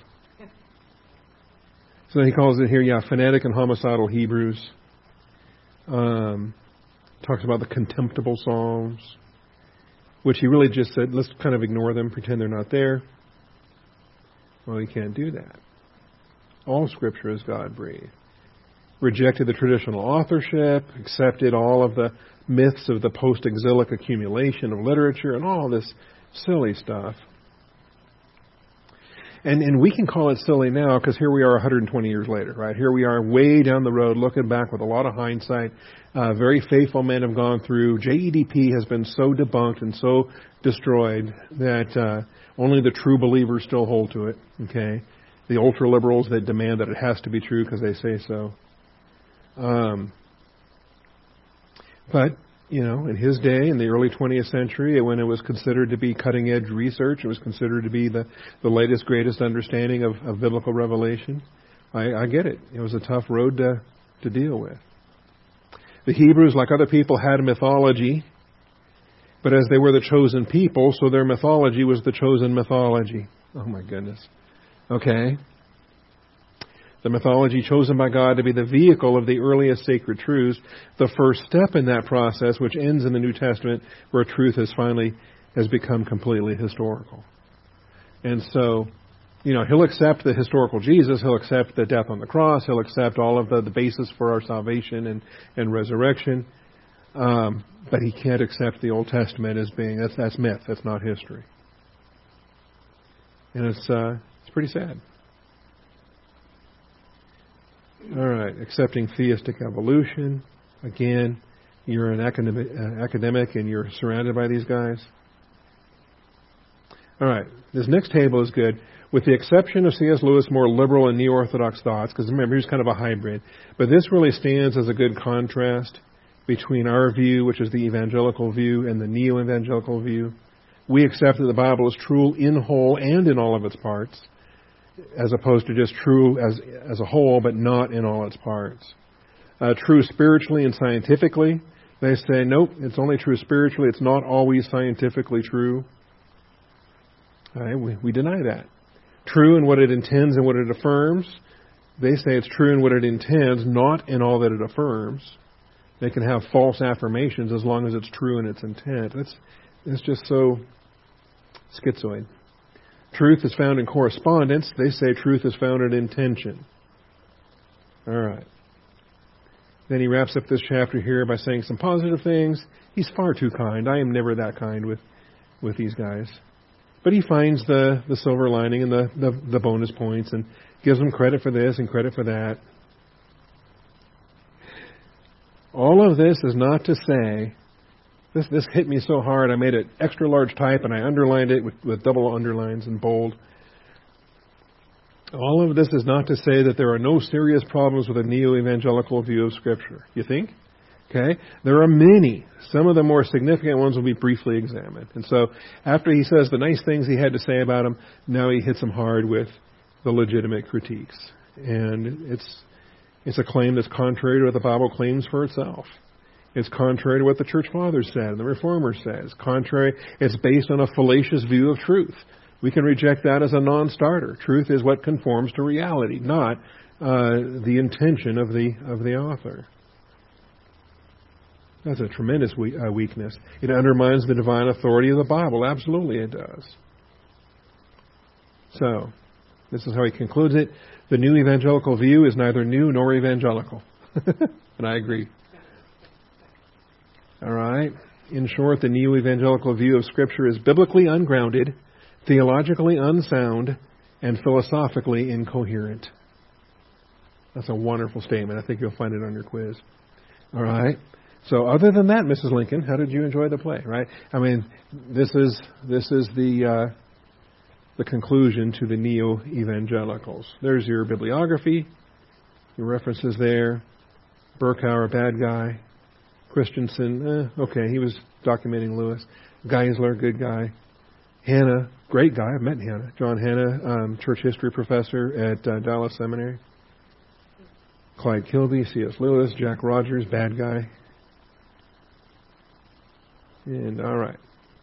So he calls it here, fanatic and homicidal Hebrews. Talks about the contemptible psalms, which he really just said, let's kind of ignore them, pretend they're not there. Well, you can't do that. All Scripture is God-breathed. Rejected the traditional authorship, accepted all of the myths of the post-exilic accumulation of literature and all this silly stuff. And we can call it silly now because here we are 120 years later, right? Here we are way down the road looking back with a lot of hindsight. Very faithful men have gone through. JEDP has been so debunked and so destroyed that only the true believers still hold to it, okay? The ultra-liberals that demand that it has to be true because they say so. But in his day, in the early 20th century, when it was considered to be cutting-edge research, it was considered to be the latest, greatest understanding of biblical revelation. I get it. It was a tough road to deal with. The Hebrews, like other people, had a mythology, but as they were the chosen people, so their mythology was the chosen mythology. Oh, my goodness. Okay. The mythology chosen by God to be the vehicle of the earliest sacred truths, the first step in that process, which ends in the New Testament, where truth has become completely historical. And so, he'll accept the historical Jesus, he'll accept the death on the cross, he'll accept all of the basis for our salvation and resurrection, but he can't accept the Old Testament as being, that's myth, that's not history. And it's pretty sad. All right, accepting theistic evolution. Again, you're an academic and you're surrounded by these guys. All right, this next table is good. With the exception of C.S. Lewis' more liberal and neo-orthodox thoughts, because remember, he's kind of a hybrid. But this really stands as a good contrast between our view, which is the evangelical view, and the neo-evangelical view. we accept that the Bible is true in whole and in all of its parts, as opposed to just true as a whole, but not in all its parts. True spiritually and scientifically, they say, nope, it's only true spiritually. It's not always scientifically true. We deny that. True in what it intends and what it affirms. They say it's true in what it intends, not in all that it affirms. They can have false affirmations as long as it's true in its intent. That's just so schizoid. Truth is found in correspondence. They say truth is found in intention. All right. Then he wraps up this chapter here by saying some positive things. He's far too kind. I am never that kind with these guys. But he finds the silver lining and the bonus points and gives them credit for this and credit for that. All of this is not to say, this hit me so hard, I made it extra large type and I underlined it with double underlines and bold. All of this is not to say that there are no serious problems with a neo-evangelical view of Scripture. You think? Okay? There are many. Some of the more significant ones will be briefly examined. And so, after he says the nice things he had to say about them, now he hits them hard with the legitimate critiques. And it's a claim that's contrary to what the Bible claims for itself. It's contrary to what the Church Fathers said and the Reformers said. It's contrary. It's based on a fallacious view of truth. We can reject that as a non-starter. Truth is what conforms to reality, not the intention of the author. That's a tremendous weakness. It undermines the divine authority of the Bible. Absolutely it does. So, this is how he concludes it. The new evangelical view is neither new nor evangelical. And I agree. All right. In short, the neo-evangelical view of Scripture is biblically ungrounded, theologically unsound, and philosophically incoherent. That's a wonderful statement. I think you'll find it on your quiz. All right. So other than that, Mrs. Lincoln, how did you enjoy the play, right? I mean, this is the conclusion to the neo-evangelicals. There's your bibliography, your references there. Berkouwer, bad guy. Christensen, okay, he was documenting Lewis. Geisler, good guy. Hanna, great guy. I've met Hanna. John Hanna, church history professor at Dallas Seminary. Clyde Kilby, C.S. Lewis, Jack Rogers, bad guy. And all right.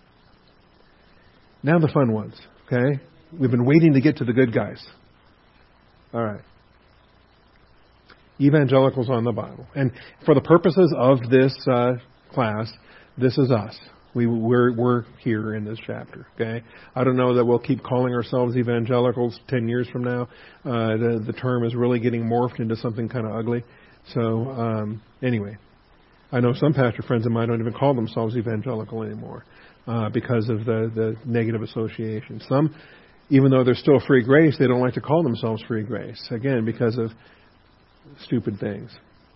Now the fun ones, okay? We've been waiting to get to the good guys. All right. Evangelicals on the Bible. And for the purposes of this class, this is us. We're here in this chapter, okay? I don't know that we'll keep calling ourselves evangelicals 10 years from now. The term is really getting morphed into something kind of ugly. So, anyway, I know some pastor friends of mine don't even call themselves evangelical anymore because of the negative association. Some, even though they're still free grace, they don't like to call themselves free grace, again, because of stupid things.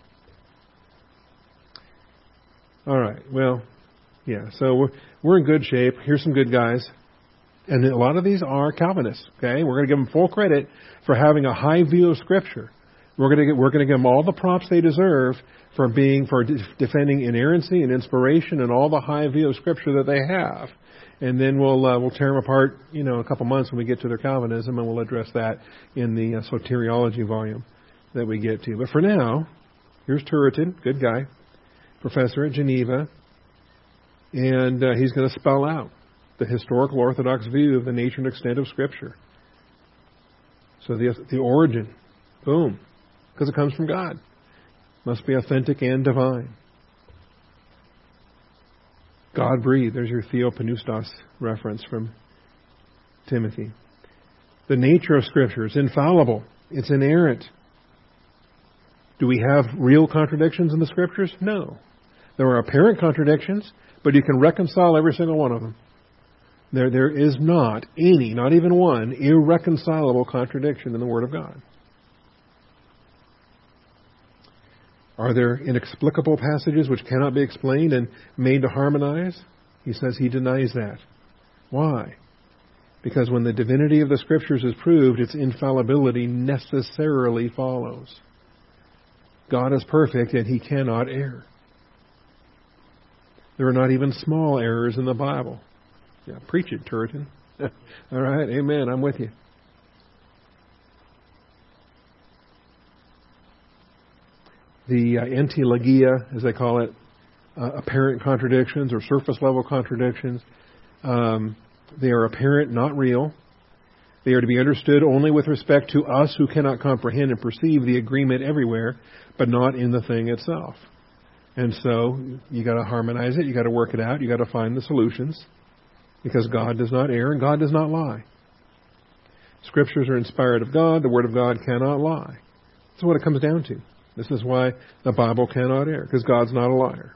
All right, well, yeah, so we're in good shape. Here's some good guys. And a lot of these are Calvinists, okay? We're going to give them full credit for having a high view of Scripture. We're going to give them all the props they deserve for defending inerrancy and inspiration and all the high view of Scripture that they have. And then we'll tear them apart, in a couple months when we get to their Calvinism, and we'll address that in the soteriology volume that we get to. But for now, here's Turretin, good guy, professor at Geneva, and he's going to spell out the historical Orthodox view of the nature and extent of Scripture. So the origin, boom, because it comes from God. Must be authentic and divine. God breathed. There's your Theopneustos reference from Timothy. The nature of Scripture, it's infallible. It's inerrant. Do we have real contradictions in the Scriptures? No. There are apparent contradictions, but you can reconcile every single one of them. There is not any, not even one, irreconcilable contradiction in the Word of God. Are there inexplicable passages which cannot be explained and made to harmonize? He says he denies that. Why? Because when the divinity of the Scriptures is proved, its infallibility necessarily follows. God is perfect, and He cannot err. There are not even small errors in the Bible. Yeah, preach it, Turretin. All right, amen. I'm with you. The antilogia, as they call it, apparent contradictions or surface-level contradictions, they are apparent, not real. They are to be understood only with respect to us who cannot comprehend and perceive the agreement everywhere, but not in the thing itself. And so you got to harmonize it, you got to work it out, you got to find the solutions, because God does not err and God does not lie. Scriptures are inspired of God. The Word of God cannot lie. That's what it comes down to. This is why the Bible cannot err, because God's not a liar.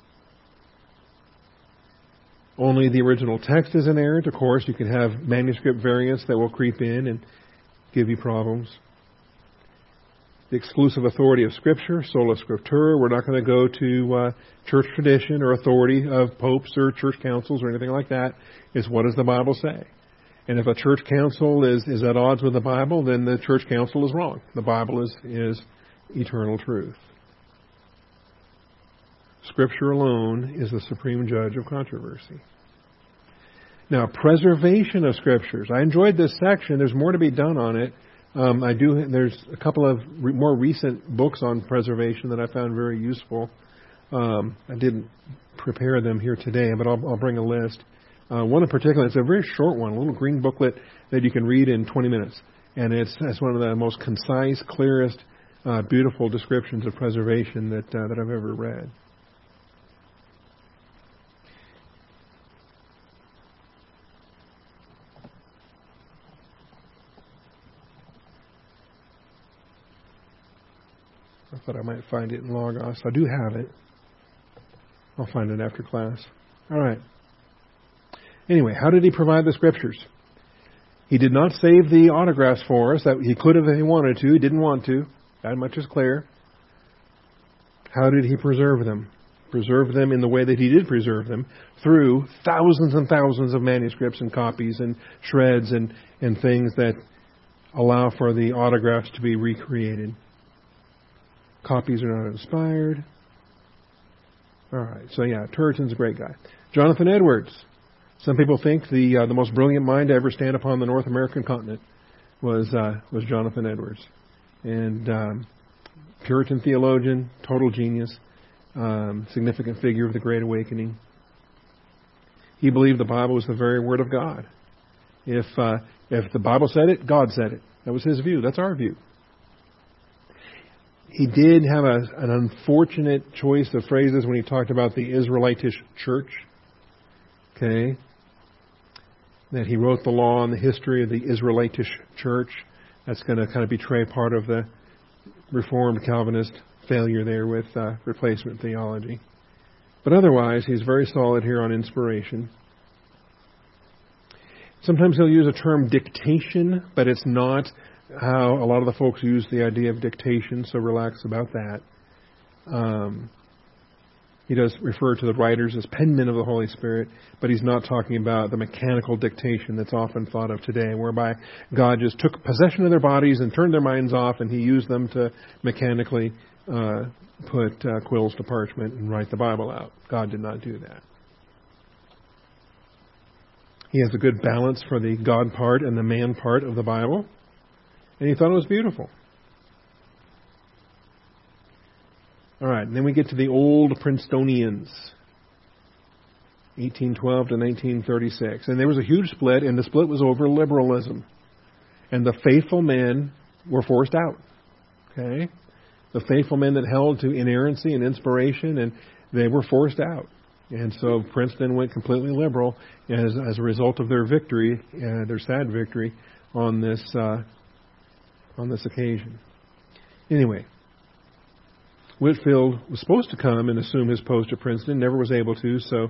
Only the original text is inerrant. Of course, you can have manuscript variants that will creep in and give you problems. The exclusive authority of Scripture, sola scriptura. We're not going to go to church tradition or authority of popes or church councils or anything like that. It's what does the Bible say? And if a church council is at odds with the Bible, then the church council is wrong. The Bible is eternal truth. Scripture alone is the supreme judge of controversy. Now, preservation of Scriptures. I enjoyed this section. There's more to be done on it. There's a couple of more recent books on preservation that I found very useful. I didn't prepare them here today, but I'll bring a list. One in particular, it's a very short one, a little green booklet that you can read in 20 minutes. And it's one of the most concise, clearest, beautiful descriptions of preservation that I've ever read. I thought I might find it in Logos. I do have it. I'll find it after class. All right. Anyway, how did he provide the Scriptures? He did not save the autographs for us. That he could have if he wanted to. He didn't want to. That much is clear. How did he preserve them? Preserve them in the way that he did preserve them, through thousands and thousands of manuscripts and copies and shreds and things that allow for the autographs to be recreated. Copies are not inspired. All right. So yeah, Turretin's a great guy. Jonathan Edwards. Some people think the most brilliant mind to ever stand upon the North American continent was Jonathan Edwards, and Puritan theologian, total genius, significant figure of the Great Awakening. He believed the Bible was the very Word of God. If the Bible said it, God said it. That was his view. That's our view. He did have an unfortunate choice of phrases when he talked about the Israelitish church. Okay. That he wrote the law on the history of the Israelitish church. That's going to kind of betray part of the Reformed Calvinist failure there with replacement theology. But otherwise, he's very solid here on inspiration. Sometimes he'll use a term dictation, but it's not how a lot of the folks use the idea of dictation, so relax about that. He does refer to the writers as penmen of the Holy Spirit, but he's not talking about the mechanical dictation that's often thought of today, whereby God just took possession of their bodies and turned their minds off, and he used them to mechanically put quills to parchment and write the Bible out. God did not do that. He has a good balance for the God part and the man part of the Bible, and he thought it was beautiful. All right, and then we get to the old Princetonians, 1812 to 1936. And there was a huge split, and the split was over liberalism. And the faithful men were forced out. Okay? The faithful men that held to inerrancy and inspiration, and they were forced out. And so Princeton went completely liberal as a result of their victory, their sad victory, on this occasion. Anyway, Whitefield was supposed to come and assume his post at Princeton, never was able to, so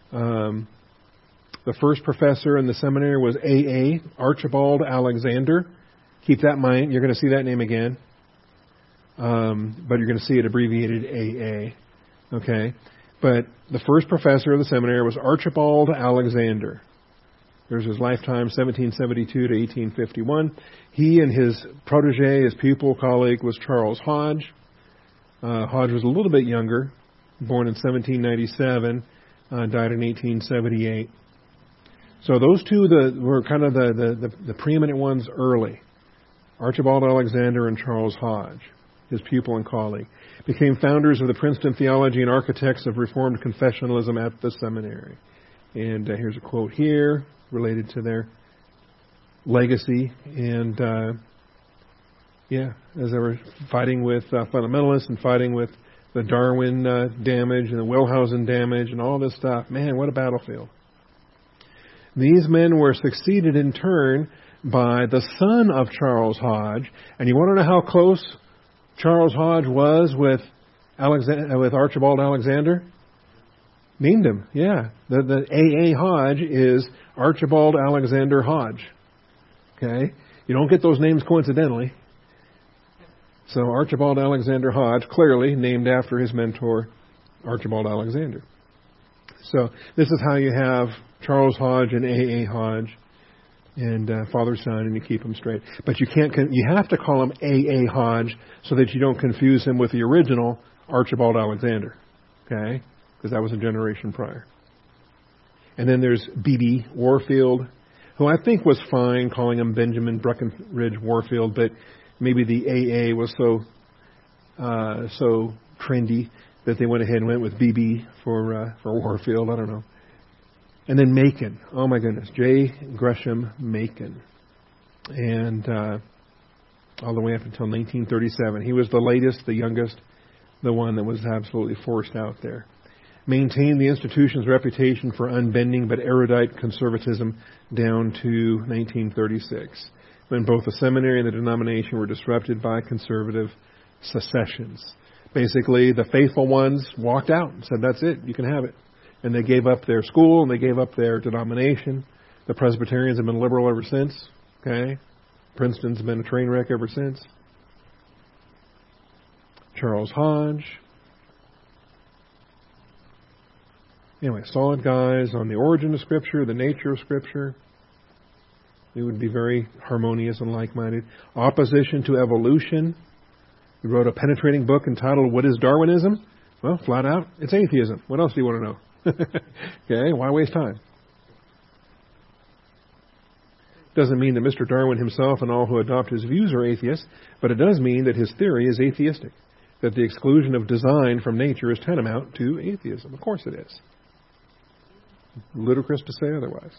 the first professor in the seminary was A.A., Archibald Alexander. Keep that in mind. You're going to see that name again, but you're going to see it abbreviated A.A., okay? But the first professor of the seminary was Archibald Alexander. There's his lifetime, 1772 to 1851. He and his protege, his pupil, colleague, was Charles Hodge. Hodge was a little bit younger, born in 1797, died in 1878. So those two were kind of the preeminent ones early. Archibald Alexander and Charles Hodge, his pupil and colleague, became founders of the Princeton Theology and architects of Reformed confessionalism at the seminary. And here's a quote here related to their legacy. And, as they were fighting with fundamentalists and fighting with the Darwin damage and the Wellhausen damage and all this stuff, man, what a battlefield. These men were succeeded in turn by the son of Charles Hodge. And you want to know how close Charles Hodge was with Archibald Alexander? Named him, yeah. The A.A. Hodge is Archibald Alexander Hodge. Okay? You don't get those names coincidentally. So Archibald Alexander Hodge, clearly named after his mentor, Archibald Alexander. So this is how you have Charles Hodge and A.A. Hodge and father, son, and you keep them straight. But you have to call him A.A. Hodge so that you don't confuse him with the original Archibald Alexander. Okay? Because that was a generation prior. And then there's B.B. Warfield, who I think was fine calling him Benjamin Breckinridge Warfield, but maybe the A.A. was so trendy that they went ahead and went with B.B. for Warfield. I don't know. And then Macon. Oh my goodness. J. Gresham Macon. And all the way up until 1937. He was the latest, the youngest, the one that was absolutely forced out there. Maintained the institution's reputation for unbending but erudite conservatism down to 1936, when both the seminary and the denomination were disrupted by conservative secessions. Basically, the faithful ones walked out and said, that's it, you can have it. And they gave up their school and they gave up their denomination. The Presbyterians have been liberal ever since. Okay, Princeton's been a train wreck ever since. Charles Hodge. Anyway, solid guys on the origin of Scripture, the nature of Scripture. We would be very harmonious and like-minded. Opposition to evolution. He wrote a penetrating book entitled, What is Darwinism? Well, flat out, it's atheism. What else do you want to know? Okay, why waste time? Doesn't mean that Mr. Darwin himself and all who adopt his views are atheists, but it does mean that his theory is atheistic, that the exclusion of design from nature is tantamount to atheism. Of course it is. Ludicrous to say otherwise.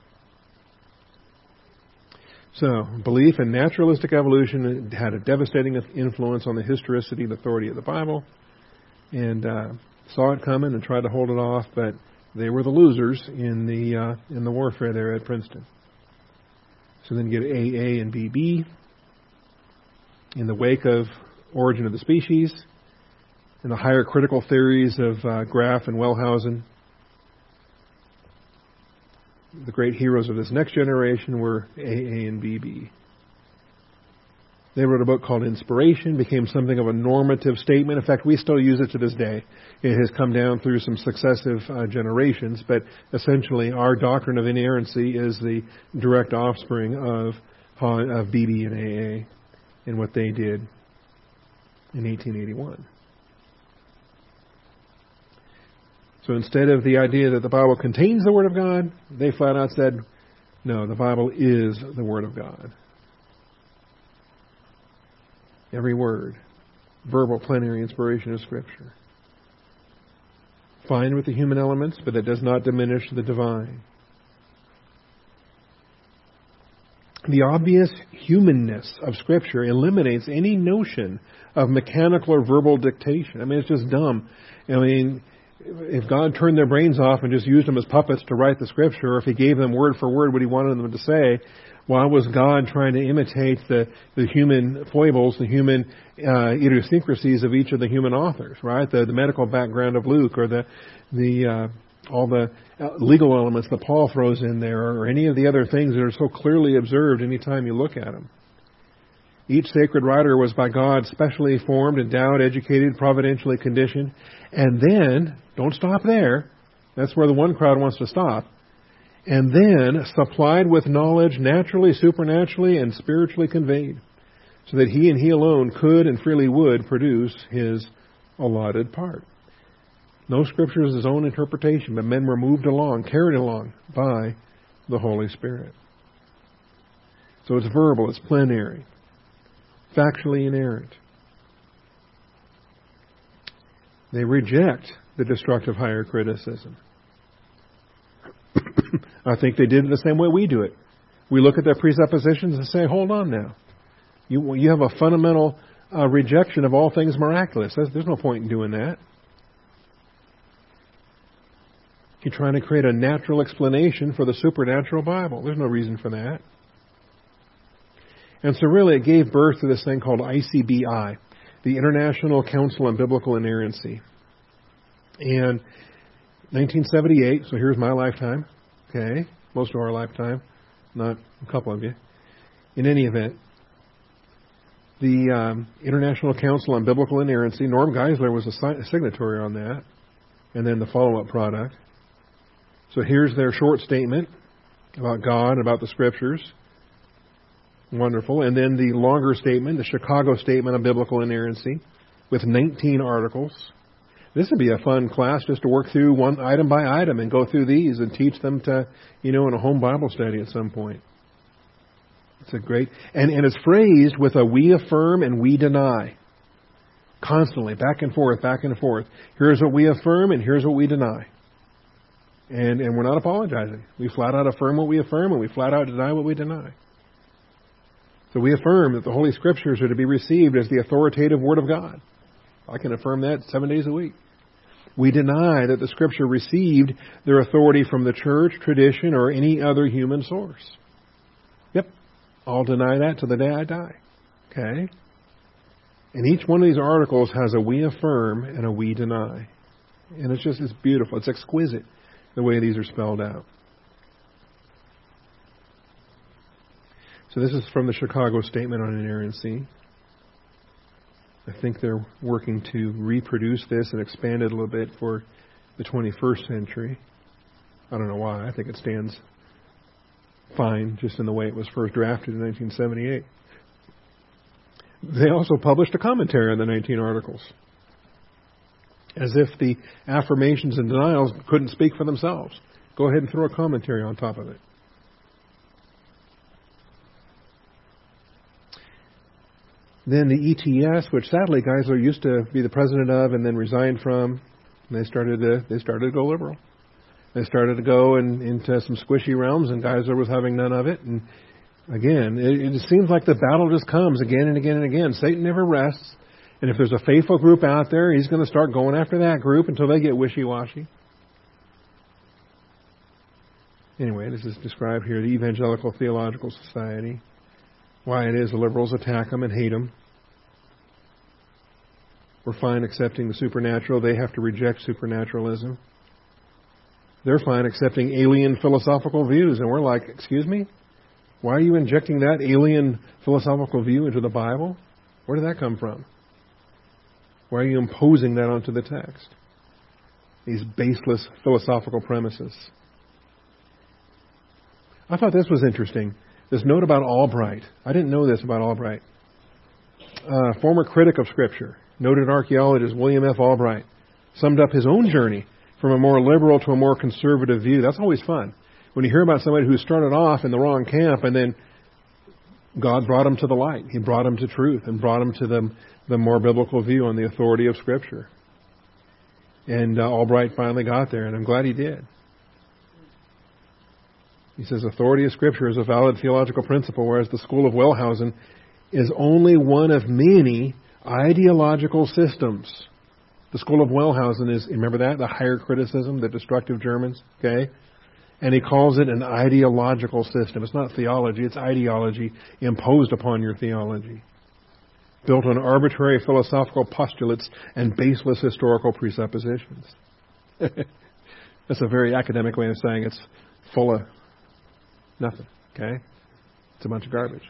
So, belief in naturalistic evolution had a devastating influence on the historicity and authority of the Bible, and saw it coming and tried to hold it off, but they were the losers in the warfare there at Princeton. So then you get AA and BB in the wake of Origin of the Species, and the higher critical theories of Graff and Wellhausen. The great heroes of this next generation were AA and BB. They wrote a book called Inspiration, became something of a normative statement. In fact, we still use it to this day. It has come down through some successive generations, but essentially our doctrine of inerrancy is the direct offspring of BB and AA and what they did in 1881. So instead of the idea that the Bible contains the Word of God, they flat out said, no, the Bible is the Word of God. Every word, verbal, plenary inspiration of Scripture. Fine with the human elements, but that does not diminish the divine. The obvious humanness of Scripture eliminates any notion of mechanical or verbal dictation. I mean, it's just dumb. I mean, if God turned their brains off and just used them as puppets to write the Scripture, or if He gave them word for word what He wanted them to say, why was God trying to imitate the human foibles, the human idiosyncrasies of each of the human authors, right? The medical background of Luke, or all the legal elements that Paul throws in there, or any of the other things that are so clearly observed anytime you look at them. Each sacred writer was by God specially formed, endowed, educated, providentially conditioned. And then, don't stop there. That's where the one crowd wants to stop. And then supplied with knowledge naturally, supernaturally, and spiritually conveyed, so that he and he alone could and freely would produce his allotted part. No Scripture is his own interpretation, but men were moved along, carried along by the Holy Spirit. So it's verbal, it's plenary, factually inerrant. They reject the destructive higher criticism. I think they did it the same way we do it. We look at their presuppositions and say, hold on now. You have a fundamental rejection of all things miraculous. There's no point in doing that. You're trying to create a natural explanation for the supernatural Bible. There's no reason for that. And so really it gave birth to this thing called ICBI, the International Council on Biblical Inerrancy. And 1978, so here's my lifetime, okay, most of our lifetime, not a couple of you. In any event, the International Council on Biblical Inerrancy, Norm Geisler was a signatory on that, and then the follow-up product. So here's their short statement about God, about the Scriptures. Wonderful. And then the longer statement, the Chicago Statement of Biblical Inerrancy, with 19 articles. This would be a fun class just to work through one item by item and go through these and teach them to, in a home Bible study at some point. It's a great, and it's phrased with a we affirm and we deny. Constantly, back and forth, back and forth. Here's what we affirm and here's what we deny. And we're not apologizing. We flat out affirm what we affirm and we flat out deny what we deny. So we affirm that the Holy Scriptures are to be received as the authoritative Word of God. I can affirm that 7 days a week. We deny that the Scripture received their authority from the church, tradition, or any other human source. Yep, I'll deny that to the day I die. Okay? And each one of these articles has a we affirm and a we deny. And it's beautiful. It's exquisite the way these are spelled out. So this is from the Chicago Statement on Inerrancy. I think they're working to reproduce this and expand it a little bit for the 21st century. I don't know why. I think it stands fine just in the way it was first drafted in 1978. They also published a commentary on the 19 articles, as if the affirmations and denials couldn't speak for themselves. Go ahead and throw a commentary on top of it. Then the ETS, which sadly Geisler used to be the president of and then resigned from, and they started to go liberal. They started to go into some squishy realms, and Geisler was having none of it. And again, it seems like the battle just comes again and again and again. Satan never rests. And if there's a faithful group out there, he's going to start going after that group until they get wishy-washy. Anyway, this is described here, the Evangelical Theological Society. Why it is the liberals attack them and hate them. We're fine accepting the supernatural. They have to reject supernaturalism. They're fine accepting alien philosophical views. And we're like, excuse me? Why are you injecting that alien philosophical view into the Bible? Where did that come from? Why are you imposing that onto the text? These baseless philosophical premises. I thought this was interesting. This note about Albright. I didn't know this about Albright. Former critic of Scripture, noted archaeologist William F. Albright, summed up his own journey from a more liberal to a more conservative view. That's always fun. When you hear about somebody who started off in the wrong camp and then God brought him to the light. He brought him to truth and brought him to the more biblical view on the authority of Scripture. And Albright finally got there, and I'm glad he did. He says, authority of Scripture is a valid theological principle, whereas the school of Wellhausen is only one of many ideological systems. The school of Wellhausen is, remember that? The higher criticism, the destructive Germans, okay? And he calls it an ideological system. It's not theology, it's ideology imposed upon your theology. Built on arbitrary philosophical postulates and baseless historical presuppositions. That's a very academic way of saying it's full of nothing, okay? It's a bunch of garbage.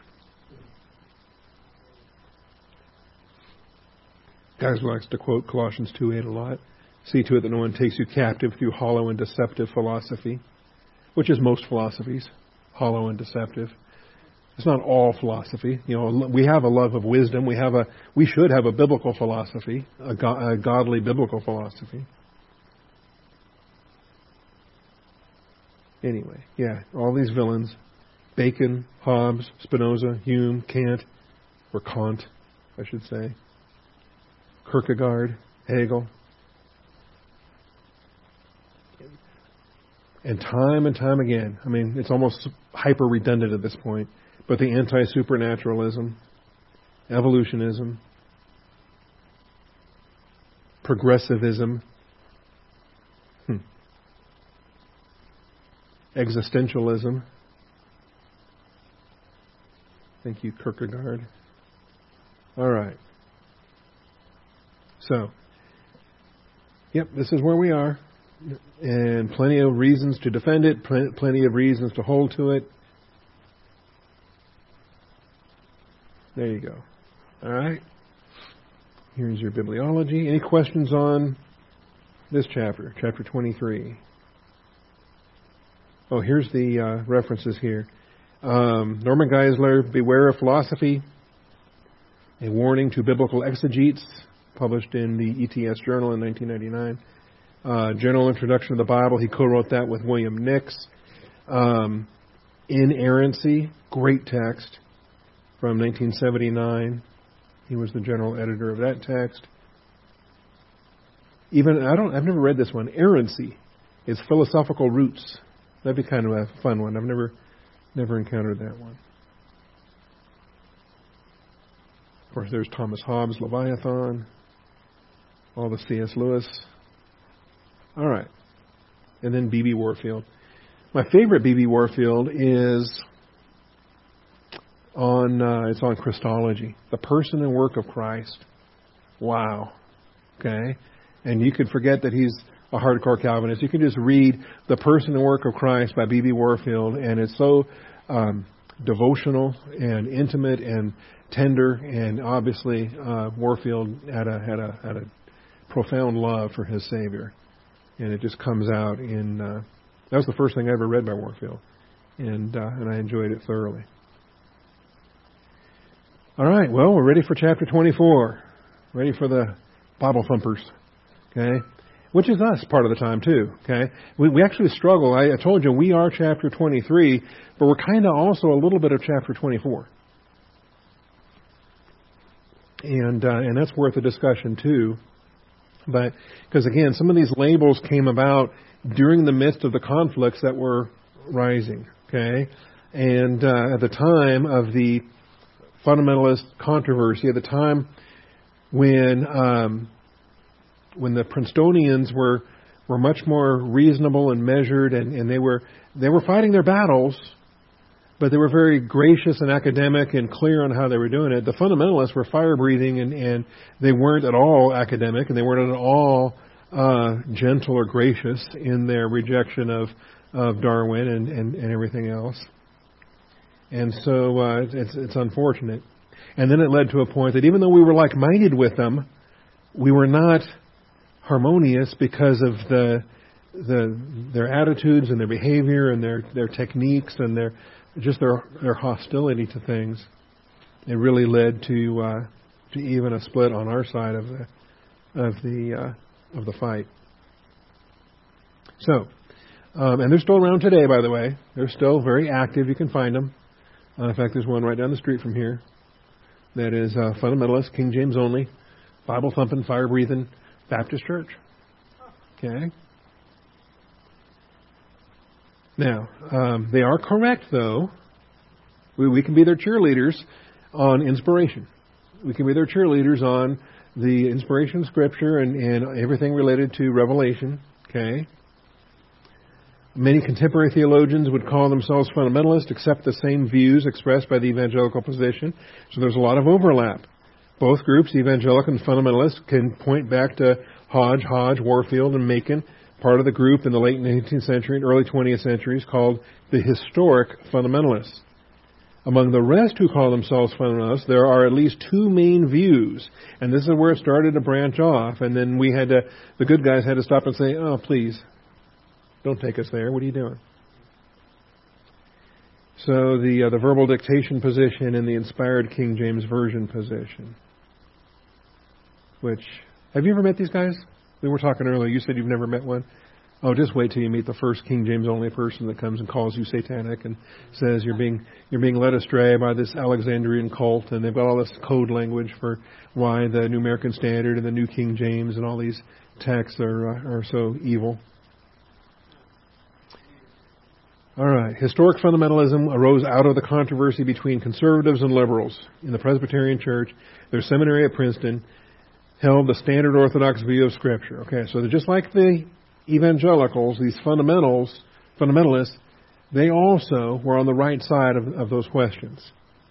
Guys likes to quote Colossians 2:8 a lot. See to it that no one takes you captive through hollow and deceptive philosophy, which is most philosophies, hollow and deceptive. It's not all philosophy. We have a love of wisdom. We should have a biblical philosophy, a godly biblical philosophy. Anyway, yeah, all these villains. Bacon, Hobbes, Spinoza, Hume, Kant, or Kant, I should say. Kierkegaard, Hegel. And time again, I mean, it's almost hyper-redundant at this point, but the anti-supernaturalism, evolutionism, progressivism, existentialism. Thank you, Kierkegaard. All right. So, yep, this is where we are. And plenty of reasons to defend it, plenty of reasons to hold to it. There you go. All right. Here's your bibliology. Any questions on this chapter, chapter 23? Oh, here's the references here. Norman Geisler, Beware of Philosophy, a warning to biblical exegetes, published in the ETS Journal in 1999. General Introduction to the Bible, he co-wrote that with William Nix. Inerrancy, great text from 1979. He was the general editor of that text. I've never read this one. Errancy is Philosophical Roots. That'd be kind of a fun one. I've never encountered that one. Of course, there's Thomas Hobbes' Leviathan, all the C.S. Lewis. All right. And then B.B. Warfield. My favorite B.B. Warfield is it's on Christology, the person and work of Christ. Wow. Okay. And you could forget that he's a hardcore Calvinist. You can just read The Person and Work of Christ by B.B. Warfield, and it's so devotional and intimate and tender. And obviously, Warfield had a profound love for his Savior, and it just comes out in. That was the first thing I ever read by Warfield, and I enjoyed it thoroughly. All right, well, we're ready for chapter 24. Ready for the Bible thumpers, okay? Which is us part of the time, too, okay? We actually struggle. I told you we are chapter 23, but we're kind of also a little bit of chapter 24. And that's worth a discussion, too. But, because again, some of these labels came about during the midst of the conflicts that were rising, okay? And at the time of the fundamentalist controversy, at the time when the Princetonians were much more reasonable and measured, and they were fighting their battles, but they were very gracious and academic and clear on how they were doing it. The fundamentalists were fire-breathing, and they weren't at all academic, and they weren't at all gentle or gracious in their rejection of Darwin and everything else. And so it's unfortunate. And then it led to a point that even though we were like-minded with them, we were not harmonious because of their attitudes and their behavior and their techniques and their hostility to things. It really led to even a split on our side of the fight. So, and they're still around today, by the way. They're still very active. You can find them. In fact, there's one right down the street from here that is fundamentalist, King James only, Bible thumping, fire breathing Baptist church. Okay. Now, they are correct, though. We can be their cheerleaders on inspiration. We can be their cheerleaders on the inspiration of Scripture and everything related to Revelation. Okay. Many contemporary theologians would call themselves fundamentalists, accept the same views expressed by the evangelical position. So there's a lot of overlap. Both groups, evangelical and fundamentalist, can point back to Hodge, Warfield, and Macon, part of the group in the late 19th century and early 20th centuries called the historic fundamentalists. Among the rest who call themselves fundamentalists, there are at least two main views. And this is where it started to branch off. And then the good guys had to stop and say, oh, please, don't take us there. What are you doing? So the verbal dictation position and the inspired King James Version position. Which, have you ever met these guys? We were talking earlier. You said you've never met one. Oh, just wait till you meet the first King James only person that comes and calls you satanic and says you're being led astray by this Alexandrian cult, and they've got all this code language for why the New American Standard and the New King James and all these texts are so evil. All right. Historic fundamentalism arose out of the controversy between conservatives and liberals in the Presbyterian Church. Their seminary at Princeton held the standard Orthodox view of Scripture. Okay, so they're just like the evangelicals, these fundamentalists, they also were on the right side of those questions.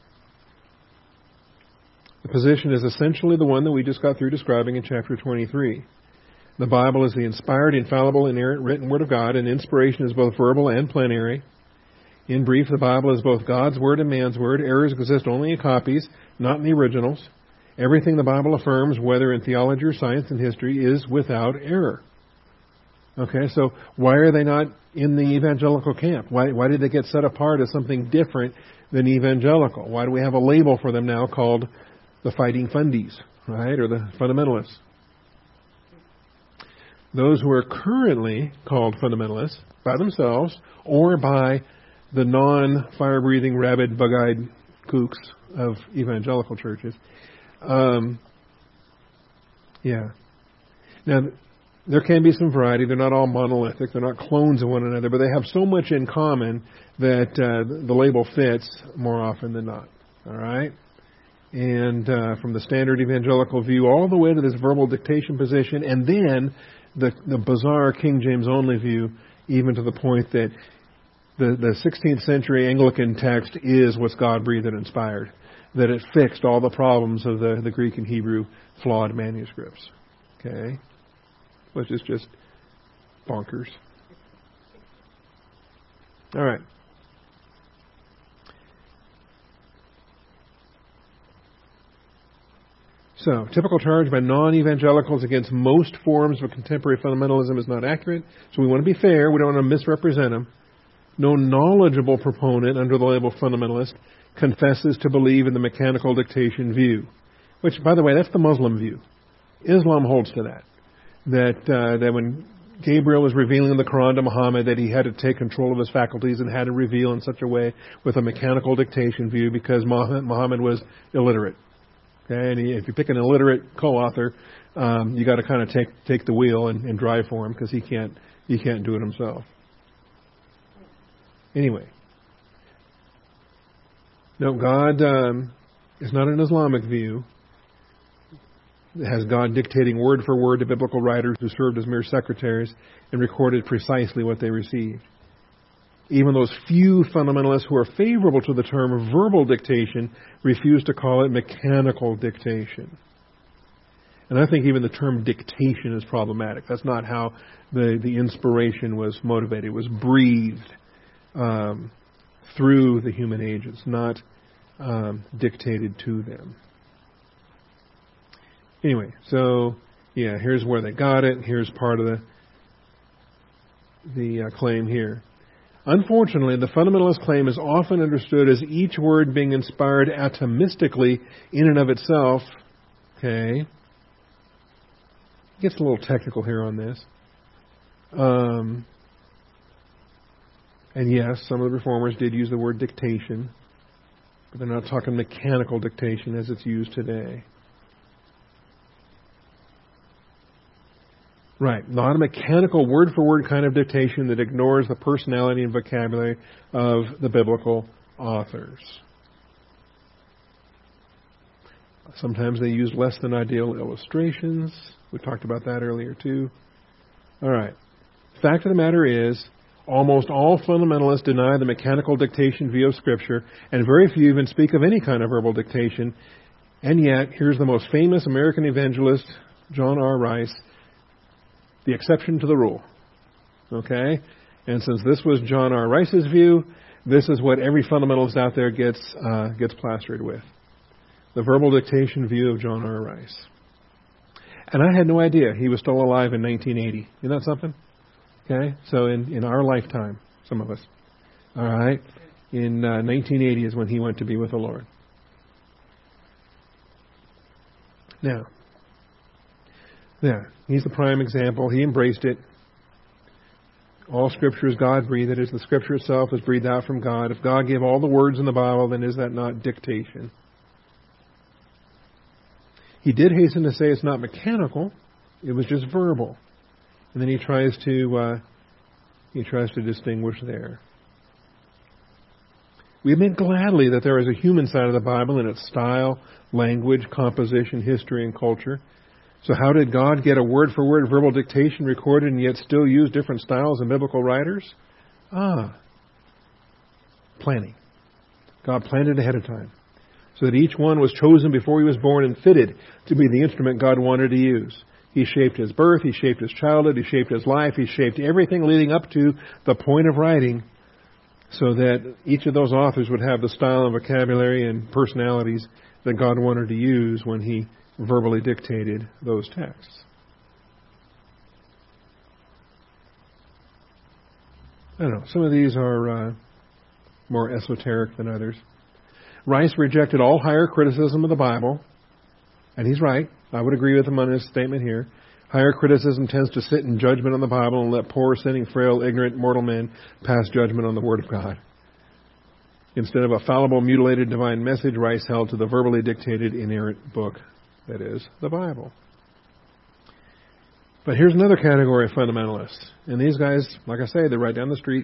The position is essentially the one that we just got through describing in chapter 23. The Bible is the inspired, infallible, inerrant, written Word of God, and inspiration is both verbal and plenary. In brief, the Bible is both God's Word and man's Word. Errors exist only in copies, not in the originals. Everything the Bible affirms, whether in theology or science and history, is without error. Okay, so why are they not in the evangelical camp? Why did they get set apart as something different than evangelical? Why do we have a label for them now called the Fighting Fundies, right, or the fundamentalists? Those who are currently called fundamentalists by themselves or by the non-fire-breathing, rabid, bug-eyed kooks of evangelical churches. Now, there can be some variety. They're not all monolithic. They're not clones of one another, but they have so much in common that the label fits more often than not. All right? And from the standard evangelical view all the way to this verbal dictation position, and then the bizarre King James only view, even to the point that the 16th century Anglican text is what's God-breathed and inspired, that it fixed all the problems of the Greek and Hebrew flawed manuscripts. Okay? Which is just bonkers. All right. So, typical charge by non-evangelicals against most forms of contemporary fundamentalism is not accurate. So we want to be fair. We don't want to misrepresent them. No knowledgeable proponent under the label fundamentalist confesses to believe in the mechanical dictation view. Which, by the way, that's the Muslim view. Islam holds to that. That when Gabriel was revealing the Quran to Muhammad, that he had to take control of his faculties and had to reveal in such a way with a mechanical dictation view because Muhammad was illiterate. Okay, and if you pick an illiterate co-author, you got to kind of take the wheel and drive for him because he can't do it himself. Anyway, no, God is not an Islamic view. It has God dictating word for word to biblical writers who served as mere secretaries and recorded precisely what they received. Even those few fundamentalists who are favorable to the term verbal dictation refuse to call it mechanical dictation. And I think even the term dictation is problematic. That's not how the inspiration was motivated. It was breathed through the human ages, not dictated to them. Anyway, so, yeah, here's where they got it. Here's part of the claim here. Unfortunately, the fundamentalist claim is often understood as each word being inspired atomistically in and of itself. Okay. It gets a little technical here on this. And yes, some of the reformers did use the word dictation, but they're not talking mechanical dictation as it's used today. Right, not a mechanical word-for-word kind of dictation that ignores the personality and vocabulary of the biblical authors. Sometimes they use less than ideal illustrations. We talked about that earlier too. All right. Fact of the matter is, almost all fundamentalists deny the mechanical dictation view of Scripture, and very few even speak of any kind of verbal dictation. And yet, here's the most famous American evangelist, John R. Rice, the exception to the rule. Okay? And since this was John R. Rice's view, this is what every fundamentalist out there gets plastered with. The verbal dictation view of John R. Rice. And I had no idea he was still alive in 1980. Isn't that something? Okay? So in our lifetime, some of us. All right? In 1980 is when he went to be with the Lord. Now, yeah, he's the prime example. He embraced it. All Scripture is God-breathed. That is, the Scripture itself is breathed out from God. If God gave all the words in the Bible, then is that not dictation? He did hasten to say it's not mechanical. It was just verbal. And then he tries to distinguish there. We admit gladly that there is a human side of the Bible in its style, language, composition, history, and culture. So how did God get a word-for-word verbal dictation recorded and yet still use different styles in biblical writers? Planning. God planned it ahead of time, so that each one was chosen before he was born and fitted to be the instrument God wanted to use. He shaped his birth, he shaped his childhood, he shaped his life, he shaped everything leading up to the point of writing, so that each of those authors would have the style and vocabulary and personalities that God wanted to use when he verbally dictated those texts. I don't know. Some of these are more esoteric than others. Rice rejected all higher criticism of the Bible, and he's right. I would agree with him on his statement here. Higher criticism tends to sit in judgment on the Bible and let poor, sinning, frail, ignorant, mortal men pass judgment on the Word of God. Instead of a fallible, mutilated divine message, Rice held to the verbally dictated, inerrant book, that is, the Bible. But here's another category of fundamentalists. And these guys, like I say, they're right down the street.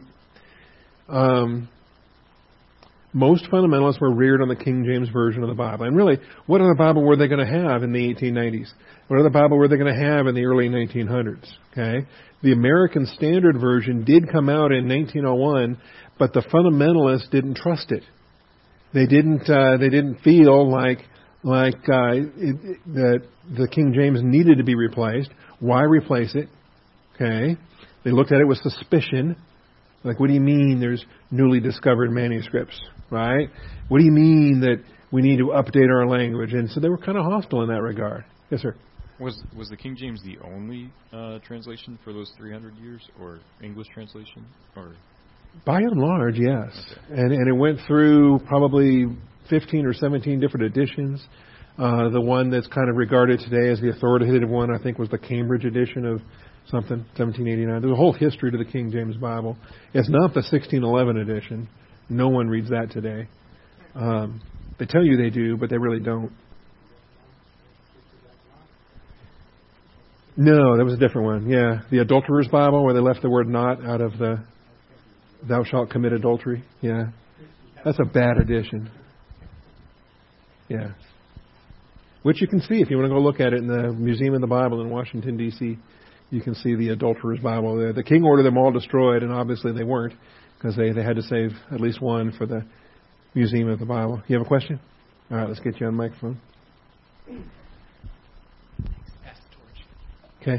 Most fundamentalists were reared on the King James Version of the Bible. And really, what other Bible were they going to have in the 1890s? What other Bible were they going to have in the early 1900s? Okay, the American Standard Version did come out in 1901, but the fundamentalists didn't trust it. They didn't feel like that the King James needed to be replaced. Why replace it? Okay, they looked at it with suspicion. Like, what do you mean there's newly discovered manuscripts, right? What do you mean that we need to update our language? And so they were kind of hostile in that regard. Yes, sir. Was the King James the only translation for those 300 years, or English translation, or? By and large, yes. Okay. And it went through probably 15 or 17 different editions. The one that's kind of regarded today as the authoritative one, I think, was the Cambridge edition of something, 1789. There's a whole history to the King James Bible. It's not the 1611 edition. No one reads that today. They tell you they do, but they really don't. No, that was a different one. Yeah, the Adulterer's Bible, where they left the word "not" out of the "thou shalt commit adultery." Yeah, that's a bad edition. Yeah, which you can see if you want to go look at it in the Museum of the Bible in Washington, D.C. You can see the Adulterer's Bible there. The king ordered them all destroyed, and obviously they weren't, because they had to save at least one for the Museum of the Bible. You have a question? All right, let's get you on the microphone. Okay.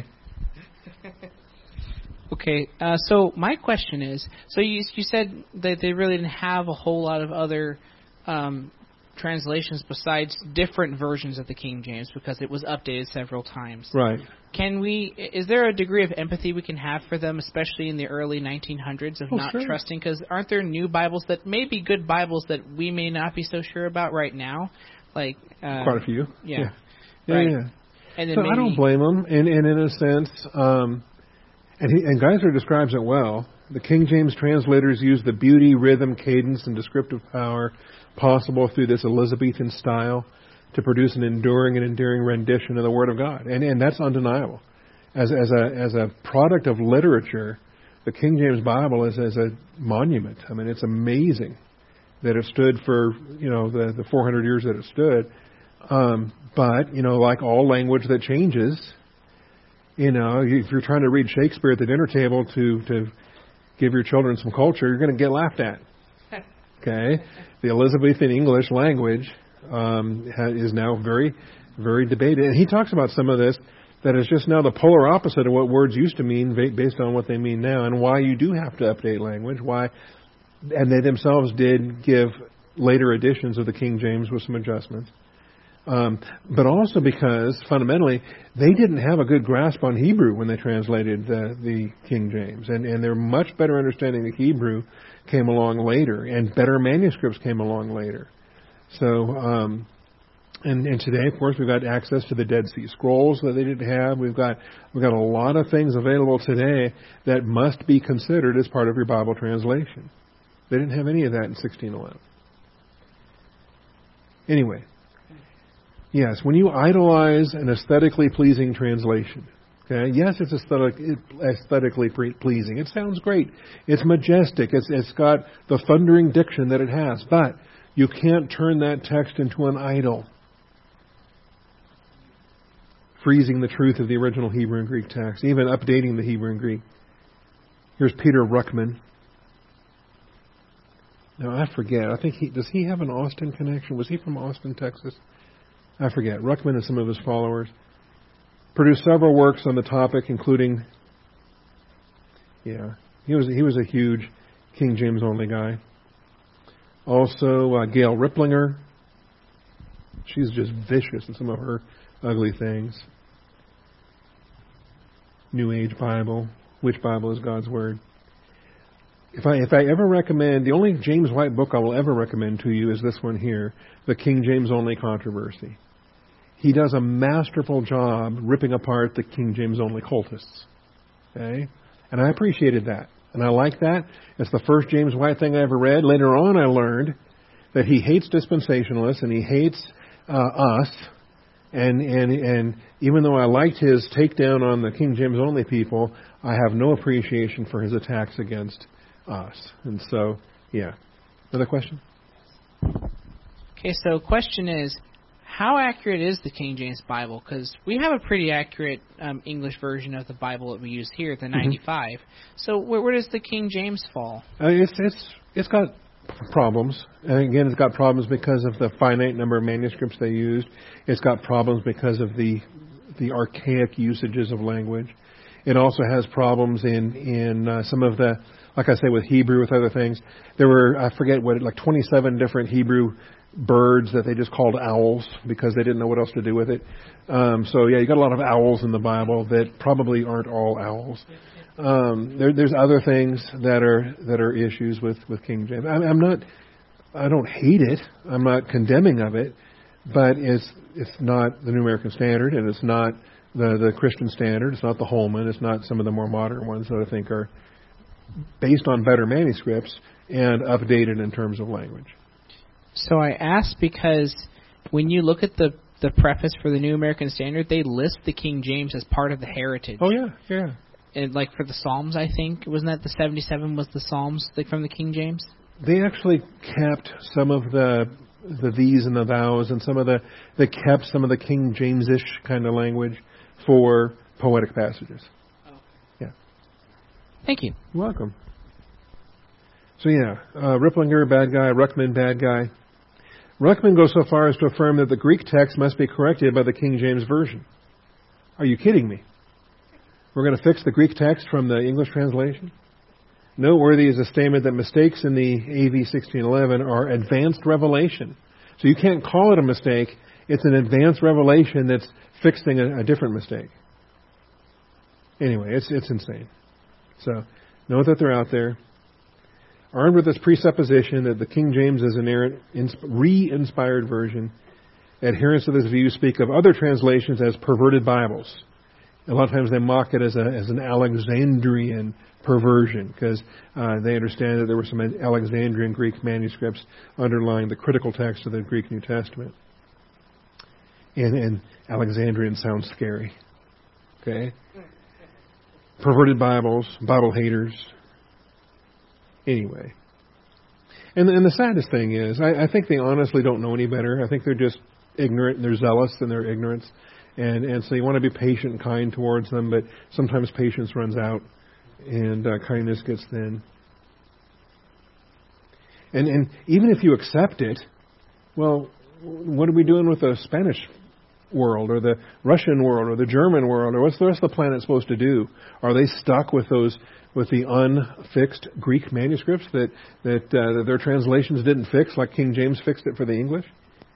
Okay, so my question is, so you said that they really didn't have a whole lot of other translations besides different versions of the King James because it was updated several times. Right. Is there a degree of empathy we can have for them, especially in the early 1900s, of not sure. trusting? Because aren't there new Bibles that may be good Bibles that we may not be so sure about right now? Like quite a few. Yeah. Right. Yeah. And then so I don't blame them. And in a sense, and Geisler describes it well. The King James translators use the beauty, rhythm, cadence, and descriptive power possible through this Elizabethan style to produce an enduring and endearing rendition of the Word of God. And that's undeniable. As a product of literature, the King James Bible is as a monument. I mean, it's amazing that it stood for, the 400 years that it stood. But, like all language that changes, if you're trying to read Shakespeare at the dinner table to give your children some culture, you're going to get laughed at. Okay? The Elizabethan English language is now very, very debated. And he talks about some of this, that is just now the polar opposite of what words used to mean based on what they mean now, and why you do have to update language, and they themselves did give later editions of the King James with some adjustments. But also because, fundamentally, they didn't have a good grasp on Hebrew when they translated the King James. And their much better understanding of Hebrew came along later, and better manuscripts came along later. So And today, of course, we've got access to the Dead Sea Scrolls that they didn't have. We've got a lot of things available today that must be considered as part of your Bible translation. They didn't have any of that in 1611. Anyway, yes, when you idolize an aesthetically pleasing translation, okay, yes, it's aesthetically pleasing. It sounds great. It's majestic. It's got the thundering diction that it has. But you can't turn that text into an idol, freezing the truth of the original Hebrew and Greek text, even updating the Hebrew and Greek. Here's Peter Ruckman. Now, I forget. I think does he have an Austin connection? Was he from Austin, Texas? I forget. Ruckman and some of his followers produced several works on the topic, including, he was a huge King James only guy. Also, Gail Ripplinger. She's just vicious in some of her ugly things. New Age Bible. Which Bible is God's Word? If I ever recommend, the only James White book I will ever recommend to you is this one here, The King James Only Controversy. He does a masterful job ripping apart the King James Only cultists. Okay? And I appreciated that. And I like that. It's the first James White thing I ever read. Later on I learned that he hates dispensationalists and he hates us. And even though I liked his takedown on the King James Only people, I have no appreciation for his attacks against us. And so, yeah. Another question? Okay, so question is, how accurate is the King James Bible? Because we have a pretty accurate English version of the Bible that we use here, the 95. So where does the King James fall? It's got problems. And again, it's got problems because of the finite number of manuscripts they used. It's got problems because of the archaic usages of language. It also has problems in some of the, like I say, with Hebrew, with other things. There were, I forget what, like 27 different Hebrew birds that they just called owls because they didn't know what else to do with it. So yeah, you got a lot of owls in the Bible that probably aren't all owls. There's other things that are issues with King James. I don't hate it. I'm not condemning of it, but it's not the New American Standard, and it's not the Christian Standard. It's not the Holman. It's not some of the more modern ones that I think are based on better manuscripts and updated in terms of language. So I asked because when you look at the preface for the New American Standard, they list the King James as part of the heritage. Oh, yeah. And like for the Psalms, I think, wasn't that the 77 was the Psalms from the King James? They actually kept some of the these and the thous, and they kept some of the King James-ish kind of language for poetic passages. Oh. Yeah. Thank you. You're welcome. So yeah, Ripplinger, bad guy. Ruckman, bad guy. Ruckman goes so far as to affirm that the Greek text must be corrected by the King James Version. Are you kidding me? We're going to fix the Greek text from the English translation? Noteworthy is a statement that mistakes in the AV 1611 are advanced revelation. So you can't call it a mistake. It's an advanced revelation that's fixing a different mistake. Anyway, it's insane. So know that they're out there. Armed with this presupposition that the King James is an inerrant, re-inspired version, adherents to this view speak of other translations as perverted Bibles. A lot of times they mock it as an Alexandrian perversion because they understand that there were some Alexandrian Greek manuscripts underlying the critical text of the Greek New Testament. And Alexandrian sounds scary. Okay? Perverted Bibles, Bible haters. Anyway. And the saddest thing is, I think they honestly don't know any better. I think they're just ignorant and they're zealous in their ignorance. And so you want to be patient and kind towards them, but sometimes patience runs out and kindness gets thin. And even if you accept it, well, what are we doing with the Spanish world or the Russian world or the German world, or what's the rest of the planet supposed to do? Are they stuck with the unfixed Greek manuscripts that their translations didn't fix, like King James fixed it for the English?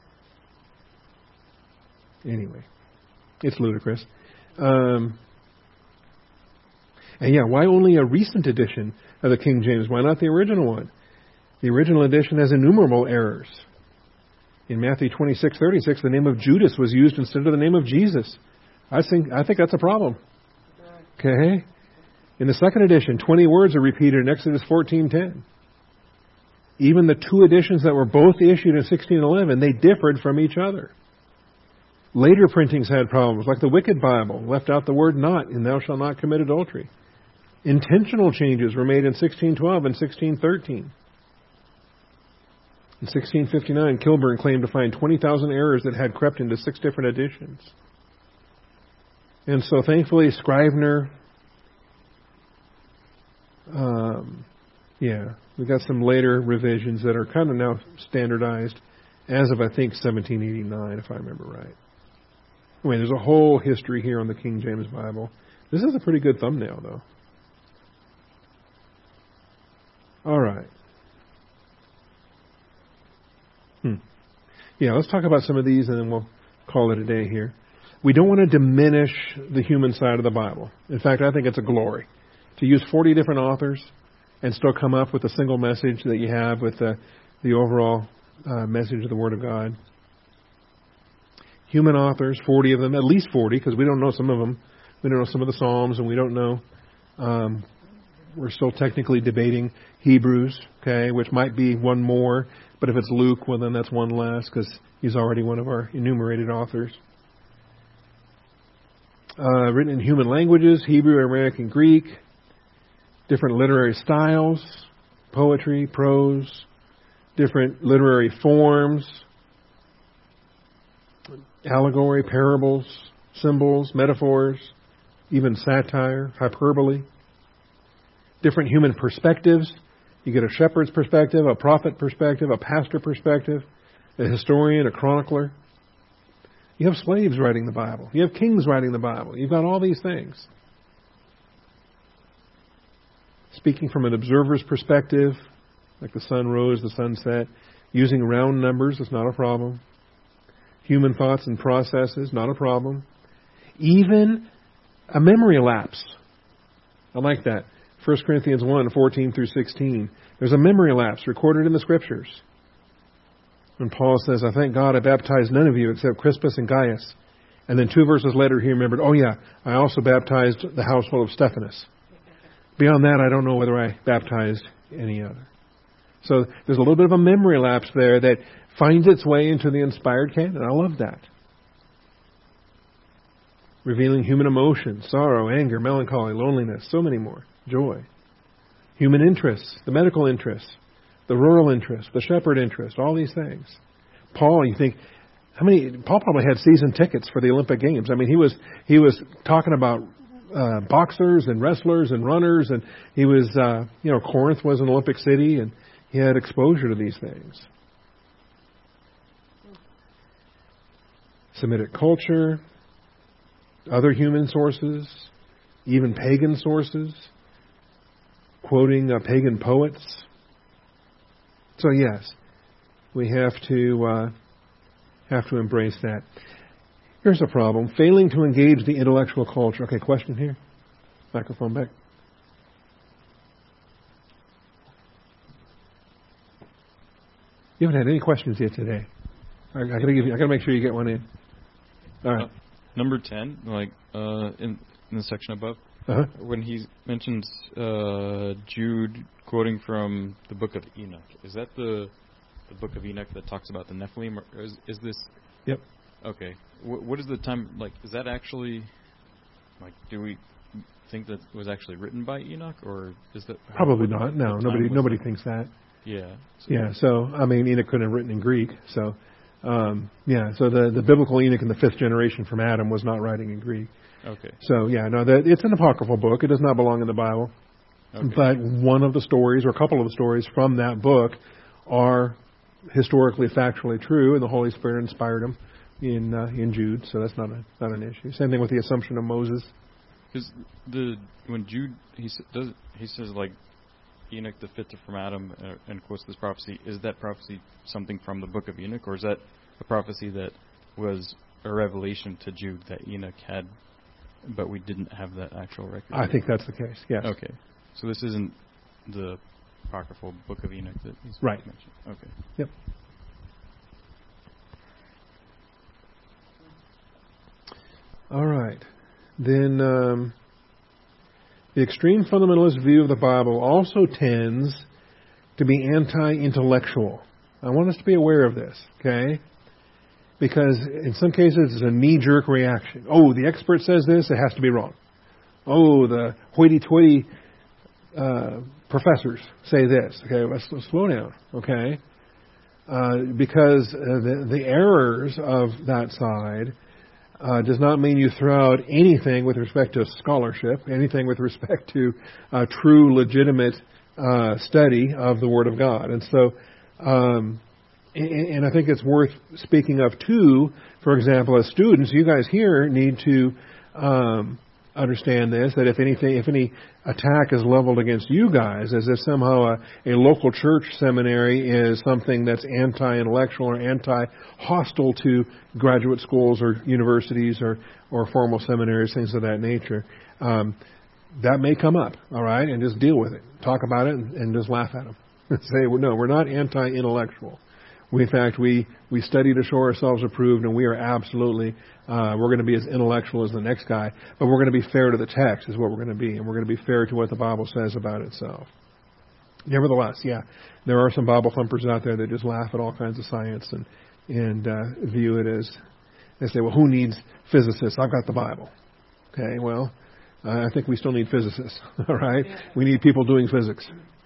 Anyway, it's ludicrous. And yeah, why only a recent edition of the King James? Why not the original one? The original edition has innumerable errors. In Matthew 26:36, the name of Judas was used instead of the name of Jesus. I think that's a problem. Okay? In the second edition, 20 words are repeated in Exodus 14:10. Even the two editions that were both issued in 1611, they differed from each other. Later printings had problems, like the Wicked Bible left out the word not in thou shalt not commit adultery. Intentional changes were made in 1612 and 1613. In 1659, Kilburn claimed to find 20,000 errors that had crept into 6 different editions. And so thankfully, Scrivener, we got some later revisions that are kind of now standardized as of, I think, 1789, if I remember right. Anyway, there's a whole history here on the King James Bible. This is a pretty good thumbnail, though. All right. Yeah, let's talk about some of these, and then we'll call it a day here. We don't want to diminish the human side of the Bible. In fact, I think it's a glory to use 40 different authors and still come up with a single message that you have with the overall message of the Word of God. Human authors, 40 of them, at least 40, because we don't know some of them. We don't know some of the Psalms, and we don't know. We're still technically debating Hebrews, okay, which might be one more. But if it's Luke, well, then that's one less, because he's already one of our enumerated authors. Written in human languages, Hebrew, Aramaic, and Greek. Different literary styles, poetry, prose, different literary forms, allegory, parables, symbols, metaphors, even satire, hyperbole. Different human perspectives. You get a shepherd's perspective, a prophet perspective, a pastor perspective, a historian, a chronicler. You have slaves writing the Bible. You have kings writing the Bible. You've got all these things. Speaking from an observer's perspective, like the sun rose, the sun set, using round numbers is not a problem. Human thoughts and processes, not a problem. Even a memory lapse. I like that. 1 Corinthians 1, 14 through 16. There's a memory lapse recorded in the Scriptures. When Paul says, I thank God I baptized none of you except Crispus and Gaius. And then 2 verses later he remembered, oh yeah, I also baptized the household of Stephanas. Beyond that, I don't know whether I baptized any other. So there's a little bit of a memory lapse there that finds its way into the inspired canon. I love that. Revealing human emotions, sorrow, anger, melancholy, loneliness, so many more. Joy. Human interests, the medical interests, the rural interests, the shepherd interest, all these things. Paul, you think, Paul probably had season tickets for the Olympic Games. I mean, he was talking about boxers and wrestlers and runners, and he was, Corinth was an Olympic city, and he had exposure to these things. Semitic culture, other human sources, even pagan sources, quoting pagan poets. So yes, we have to embrace that. Here's a problem. Failing to engage the intellectual culture. Okay, question here. Microphone back. You haven't had any questions yet today. I gotta make sure you get one in. All right. Number 10, in the section above, when he mentions Jude quoting from the Book of Enoch, is that the Book of Enoch that talks about the Nephilim, or is this? Yep. Okay. What is the time, is that actually, do we think that it was actually written by Enoch, or is that... Probably not, no. Nobody thinks that. Yeah. So, Enoch couldn't have written in Greek, so, so the biblical Enoch in the 5th generation from Adam was not writing in Greek. Okay. So, it's an apocryphal book. It does not belong in the Bible. Okay. But one of the stories, or a couple of the stories from that book, are historically, factually true, and the Holy Spirit inspired them in Jude, so that's not an issue. Same thing with the Assumption of Moses. Because when Jude he says Enoch the 5th from Adam and quotes this prophecy, is that prophecy something from the Book of Enoch, or is that a prophecy that was a revelation to Jude that Enoch had, but we didn't have that actual record? I think that's the case. Yes. Okay, so this isn't the apocryphal Book of Enoch that he's right. mentioned. Okay. Yep. All right. Then the extreme fundamentalist view of the Bible also tends to be anti-intellectual. I want us to be aware of this, okay? Because in some cases it's a knee-jerk reaction. Oh, the expert says this, it has to be wrong. Oh, the hoity-toity professors say this. Okay, let's slow down, okay? Because the errors of that side does not mean you throw out anything with respect to scholarship, anything with respect to true, legitimate study of the Word of God. And so, and I think it's worth speaking of too. For example, as students, you guys here need to understand this, that if any attack is leveled against you guys, as if somehow a local church seminary is something that's anti-intellectual or anti-hostile to graduate schools or universities or formal seminaries, things of that nature, that may come up, all right, and just deal with it. Talk about it and just laugh at them. Say, well, no, we're not anti-intellectual. In fact, we study to show ourselves approved, and we are absolutely, we're going to be as intellectual as the next guy, but we're going to be fair to the text is what we're going to be, and we're going to be fair to what the Bible says about itself. Nevertheless, yeah, there are some Bible thumpers out there that just laugh at all kinds of science and view it as, they say, well, who needs physicists? I've got the Bible. Okay, well, I think we still need physicists, all right? We need people doing physics.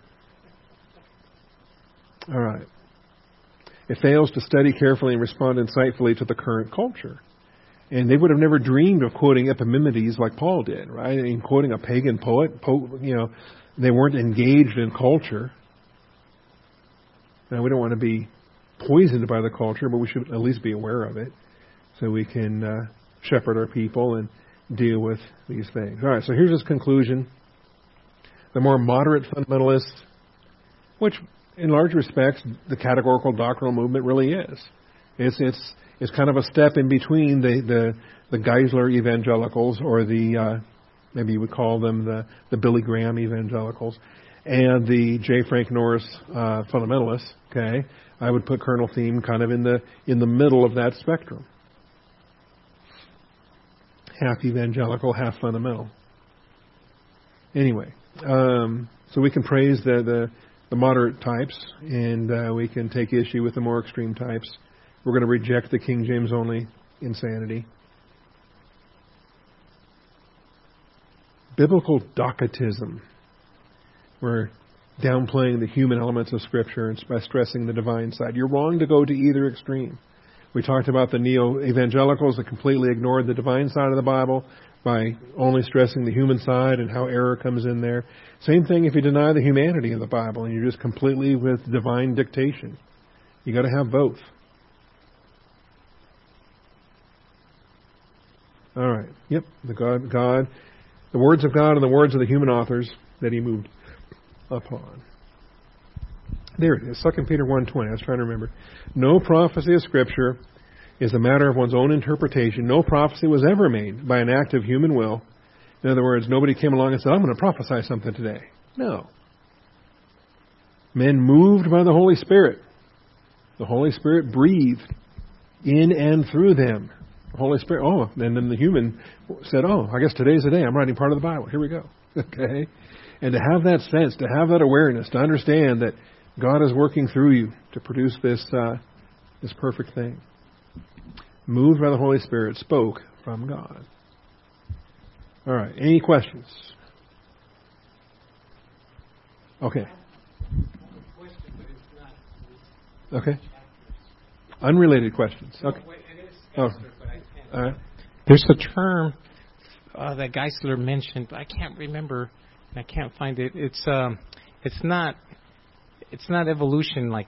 All right. It fails to study carefully and respond insightfully to the current culture. And they would have never dreamed of quoting Epimenides like Paul did, right? And quoting a pagan poet. They weren't engaged in culture. Now, we don't want to be poisoned by the culture, but we should at least be aware of it so we can shepherd our people and deal with these things. All right, so here's his conclusion. The more moderate fundamentalists, which in large respects, the categorical doctrinal movement really is. It's kind of a step in between the Geisler evangelicals, or the maybe you would call them the Billy Graham evangelicals, and the J. Frank Norris fundamentalists. Okay, I would put Colonel Thiem kind of in the middle of that spectrum, half evangelical, half fundamental. Anyway, so we can praise the moderate types, and we can take issue with the more extreme types. We're going to reject the King James only insanity. Biblical Docetism. We're downplaying the human elements of Scripture and by stressing the divine side. You're wrong to go to either extreme. We talked about the neo-evangelicals that completely ignored the divine side of the Bible by only stressing the human side and how error comes in there. Same thing if you deny the humanity of the Bible and you're just completely with divine dictation. You got to have both. All right. Yep. The words of God and the words of the human authors that he moved upon. There it is. 2 Peter 1:20. I was trying to remember. No prophecy of Scripture is a matter of one's own interpretation. No prophecy was ever made by an act of human will. In other words, nobody came along and said, I'm going to prophesy something today. No. Men moved by the Holy Spirit. The Holy Spirit breathed in and through them. The Holy Spirit, and then the human said, I guess today's the day. I'm writing part of the Bible. Here we go. Okay? And to have that sense, to have that awareness, to understand that God is working through you to produce this perfect thing. Moved by the Holy Spirit, spoke from God. All right. Any questions? Okay. Okay. Unrelated questions. Okay. Oh. All right. There's a term that Geisler mentioned, but I can't remember. I can't find it. It's not evolution like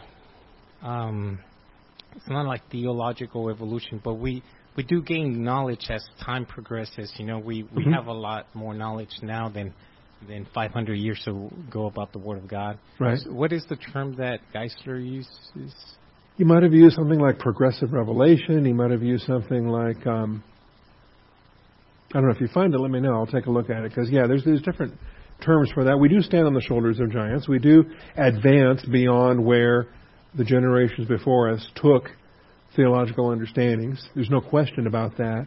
it's not like theological evolution, but we do gain knowledge as time progresses. We have a lot more knowledge now than 500 years ago about the Word of God. Right. So what is the term that Geisler uses? He might have used something like progressive revelation. He might have used something like, I don't know. If you find it, let me know. I'll take a look at it. Because, there's different terms for that. We do stand on the shoulders of giants. We do advance beyond where the generations before us took theological understandings. There's no question about that.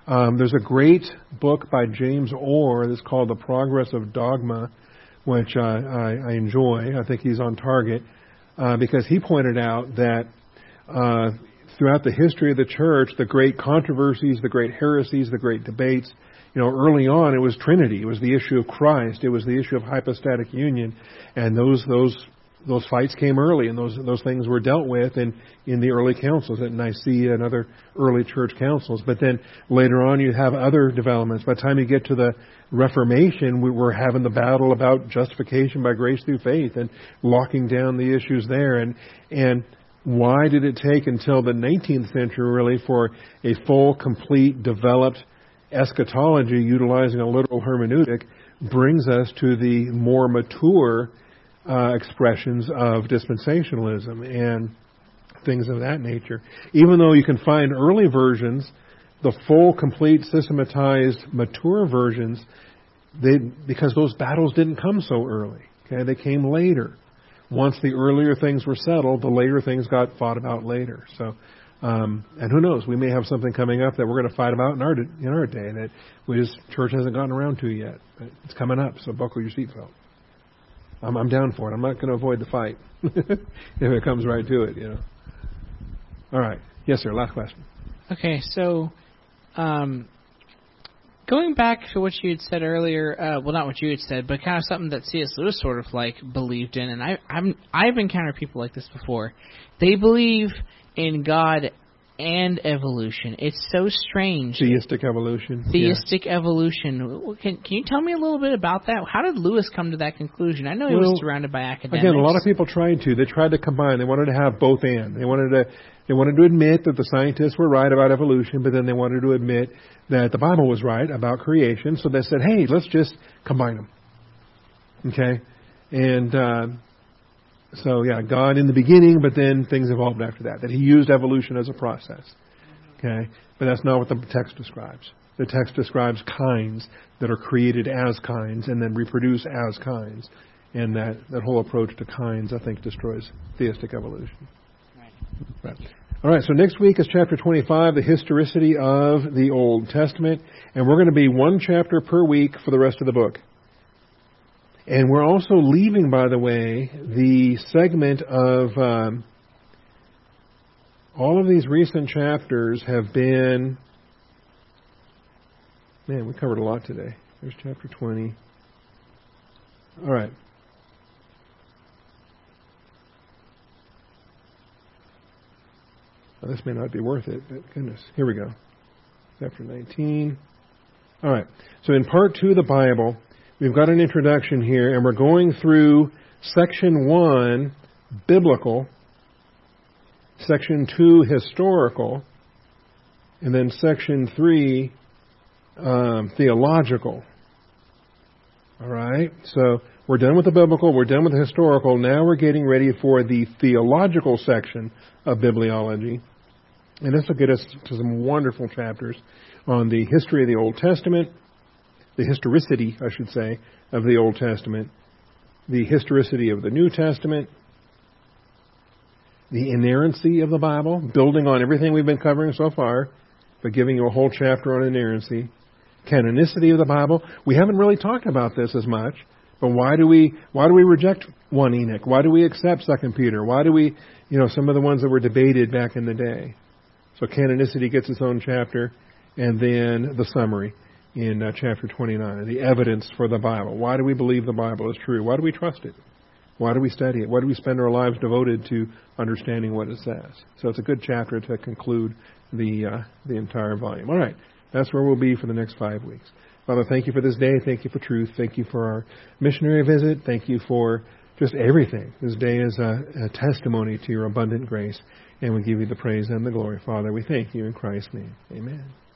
There's a great book by James Orr that's called The Progress of Dogma, which I enjoy. I think he's on target because he pointed out that throughout the history of the church, the great controversies, the great heresies, the great debates, early on it was Trinity. It was the issue of Christ. It was the issue of hypostatic union, and those fights came early, and those things were dealt with in the early councils at Nicaea and other early church councils. But then later on you have other developments. By the time you get to the Reformation, we were having the battle about justification by grace through faith and locking down the issues there. And why did it take until the 19th century really for a full, complete, developed eschatology utilizing a literal hermeneutic brings us to the more mature expressions of dispensationalism and things of that nature? Even though you can find early versions, the full, complete, systematized, mature versions, because those battles didn't come so early. Okay, they came later. Once the earlier things were settled, the later things got fought about later. So, and who knows? We may have something coming up that we're going to fight about in our day that church hasn't gotten around to yet. But it's coming up, so buckle your seatbelt. I'm down for it. I'm not going to avoid the fight if it comes right to it. All right. Yes, sir. Last question. Okay, so going back to what you had said earlier, well, not what you had said, but kind of something that C.S. Lewis sort of believed in, and I've encountered people like this before. They believe in God and evolution. It's so strange. Theistic evolution. Theistic evolution. Can you tell me a little bit about that? How did Lewis come to that conclusion? I know he was surrounded by academics. Again, a lot of people tried to. They tried to combine. They wanted to have both and. They wanted to admit that the scientists were right about evolution, but then they wanted to admit that the Bible was right about creation. So they said, hey, let's just combine them. Okay? And so, God in the beginning, but then things evolved after that. That he used evolution as a process. Okay? But that's not what the text describes. The text describes kinds that are created as kinds and then reproduce as kinds. And that whole approach to kinds, I think, destroys theistic evolution. Right. All right, so next week is chapter 25, the historicity of the Old Testament. And we're going to be one chapter per week for the rest of the book. And we're also leaving, by the way, the segment of all of these recent chapters have been... Man, we covered a lot today. There's chapter 20. All right. Well, this may not be worth it, but goodness. Here we go. Chapter 19. All right. So in part 2 of the Bible, we've got an introduction here, and we're going through section 1, biblical, section 2, historical, and then section 3, theological. All right? So we're done with the biblical, we're done with the historical. Now we're getting ready for the theological section of bibliology. And this will get us to some wonderful chapters on the history of the Old Testament, the historicity, I should say, of the Old Testament, the historicity of the New Testament, the inerrancy of the Bible, building on everything we've been covering so far, but giving you a whole chapter on inerrancy, canonicity of the Bible. We haven't really talked about this as much, but why do we reject 1 Enoch? Why do we accept 2 Peter? Why do we, some of the ones that were debated back in the day? So canonicity gets its own chapter, and then the summary in chapter 29, the evidence for the Bible. Why do we believe the Bible is true? Why do we trust it? Why do we study it? Why do we spend our lives devoted to understanding what it says? So it's a good chapter to conclude the entire volume. All right, that's where we'll be for the next 5 weeks. Father, thank you for this day. Thank you for truth. Thank you for our missionary visit. Thank you for just everything. This day is a testimony to your abundant grace, and we give you the praise and the glory. Father, we thank you in Christ's name. Amen.